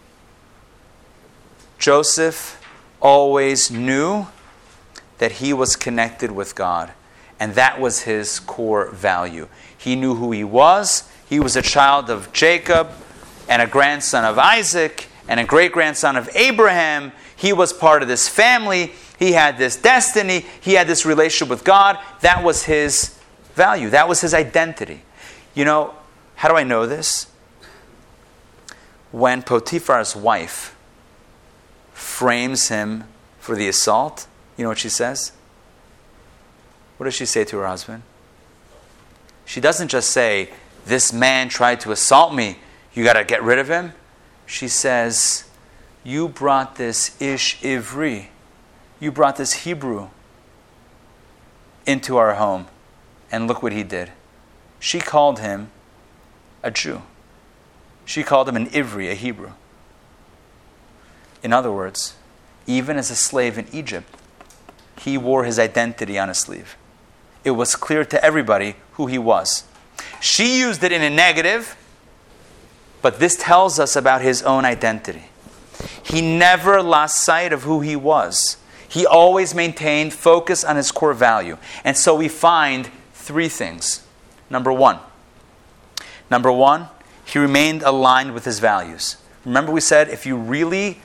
Joseph always knew that he was connected with God. And that was his core value. He knew who he was. He was a child of Jacob, and a grandson of Isaac, and a great-grandson of Abraham. He was part of this family. He had this destiny. He had this relationship with God. That was his value. That was his identity. You know, how do I know this? When Potiphar's wife frames him for the assault, you know what she says? What does she say to her husband? She doesn't just say, this man tried to assault me, you got to get rid of him. She says, you brought this Ish Ivri, you brought this Hebrew into our home, and look what he did. She called him a Jew. She called him an Ivri, a Hebrew. In other words, even as a slave in Egypt, he wore his identity on his sleeve. It was clear to everybody who he was. She used it in a negative, but this tells us about his own identity. He never lost sight of who he was. He always maintained focus on his core value. And so we find three things. Number one, he remained aligned with his values. Remember we said, if you really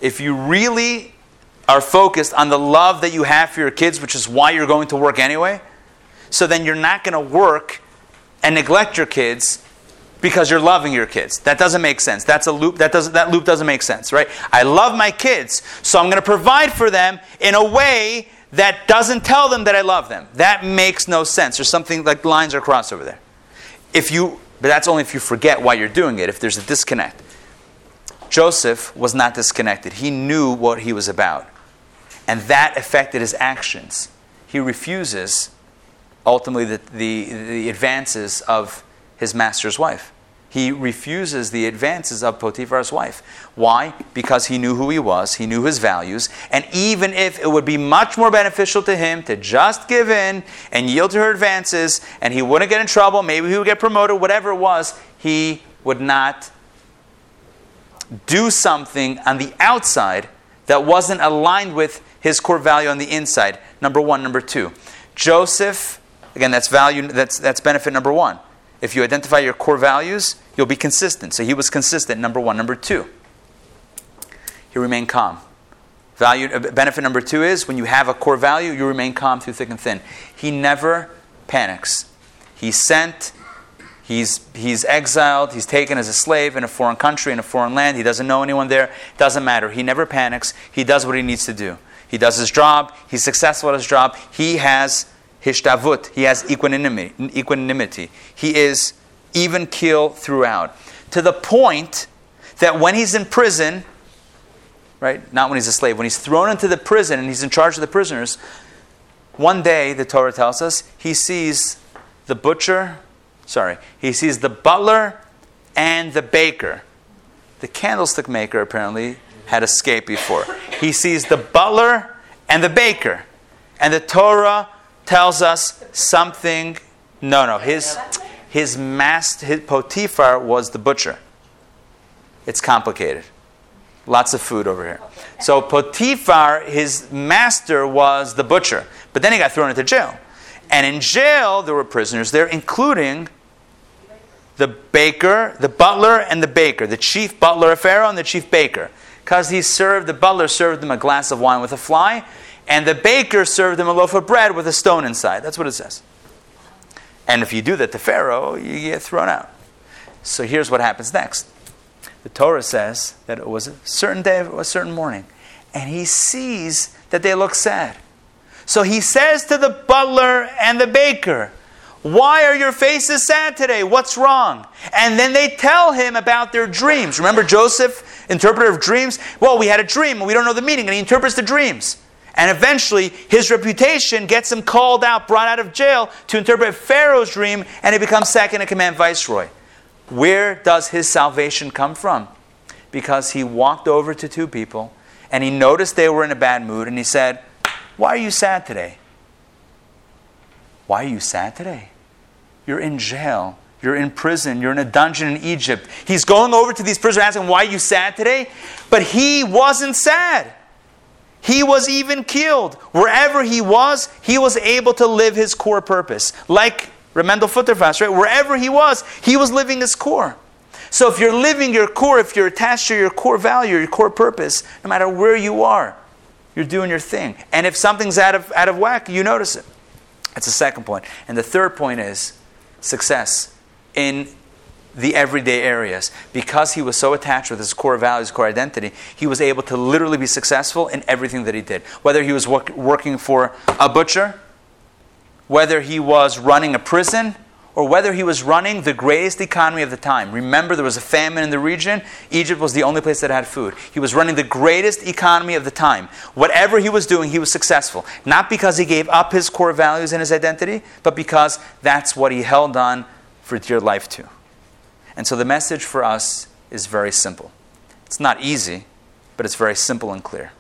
are focused on the love that you have for your kids, which is why you're going to work anyway, so then you're not going to work and neglect your kids because you're loving your kids. That doesn't make sense. That's a loop. That loop doesn't make sense, right? I love my kids, so I'm going to provide for them in a way that doesn't tell them that I love them. That makes no sense. There's something like lines are crossed over there. But that's only if you forget why you're doing it, if there's a disconnect. Joseph was not disconnected. He knew what he was about. And that affected his actions. He refuses, ultimately, the advances of his master's wife. He refuses the advances of Potiphar's wife. Why? Because he knew who he was, he knew his values, and even if it would be much more beneficial to him to just give in and yield to her advances, and he wouldn't get in trouble, maybe he would get promoted, whatever it was, he would not do something on the outside that wasn't aligned with his core value on the inside. Number one. Number two, Joseph, again, that's value. That's benefit number one. If you identify your core values, you'll be consistent. So he was consistent, number one. Number two, he remained calm. Benefit number two is when you have a core value, you remain calm through thick and thin. He never panics. He's sent, he's exiled, he's taken as a slave in a foreign country, in a foreign land. He doesn't know anyone there. Doesn't matter. He never panics. He does what he needs to do. He does his job. He's successful at his job. He has hishtavut. He has equanimity. He is even keel throughout. To the point that when he's in prison, right? Not when he's a slave. When he's thrown into the prison and he's in charge of the prisoners, one day, the Torah tells us, he sees the butler and the baker. The candlestick maker apparently had escaped before. He sees the butler and the baker. And the Torah tells us something. His master, Potiphar, was the butcher. It's complicated. Lots of food over here. So Potiphar, his master, was the butcher. But then he got thrown into jail. And in jail, there were prisoners there, including the baker, the butler, and the baker. The chief butler of Pharaoh and the chief baker. Because the butler served him a glass of wine with a fly, and the baker served him a loaf of bread with a stone inside. That's what it says. And if you do that to Pharaoh, you get thrown out. So here's what happens next. The Torah says that it was a certain day, a certain morning, and he sees that they look sad. So he says to the butler and the baker, "Why are your faces sad today? What's wrong?" And then they tell him about their dreams. Remember Joseph, interpreter of dreams? Well, we had a dream and we don't know the meaning, and he interprets the dreams. And eventually, his reputation gets him called out, brought out of jail to interpret Pharaoh's dream, and he becomes second in command viceroy. Where does his salvation come from? Because he walked over to two people, and he noticed they were in a bad mood, and he said, "Why are you sad today?" "Why are you sad today? You're in jail. You're in prison. You're in a dungeon in Egypt." He's going over to these prisoners asking, "Why are you sad today?" But he wasn't sad. He was even keeled. Wherever he was able to live his core purpose. Like Remendel Futterfass, right? Wherever he was living his core. So if you're living your core, if you're attached to your core value, your core purpose, no matter where you are, you're doing your thing. And if something's out of whack, you notice it. That's the second point. And the third point is success in the everyday areas. Because he was so attached with his core values, core identity, he was able to literally be successful in everything that he did. Whether he was working for a butcher, whether he was running a prison, or whether he was running the greatest economy of the time. Remember, there was a famine in the region. Egypt was the only place that had food. He was running the greatest economy of the time. Whatever he was doing, he was successful. Not because he gave up his core values and his identity, but because that's what he held on for dear life to. And so the message for us is very simple. It's not easy, but it's very simple and clear.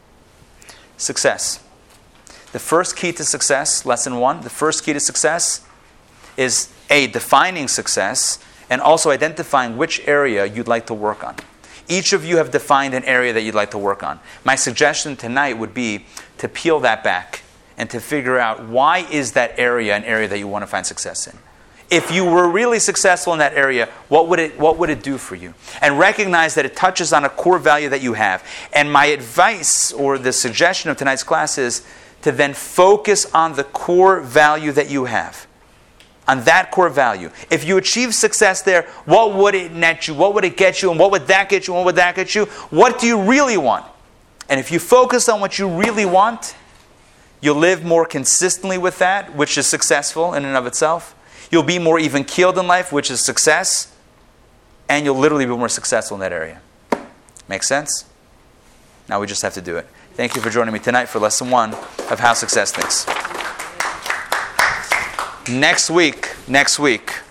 Success. The first key to success, lesson 1, the first key to success is defining success and also identifying which area you'd like to work on. Each of you have defined an area that you'd like to work on. My suggestion tonight would be to peel that back and to figure out why is that area an area that you want to find success in. If you were really successful in that area, what would it do for you? And recognize that it touches on a core value that you have. And my advice or the suggestion of tonight's class is to then focus on the core value that you have. On that core value. If you achieve success there, what would it net you? What would it get you? And what would that get you? And what would that get you? What do you really want? And if you focus on what you really want, you'll live more consistently with that, which is successful in and of itself. You'll be more even keeled in life, which is success. And you'll literally be more successful in that area. Make sense? Now we just have to do it. Thank you for joining me tonight for lesson 1 of How Success Thinks. Next week,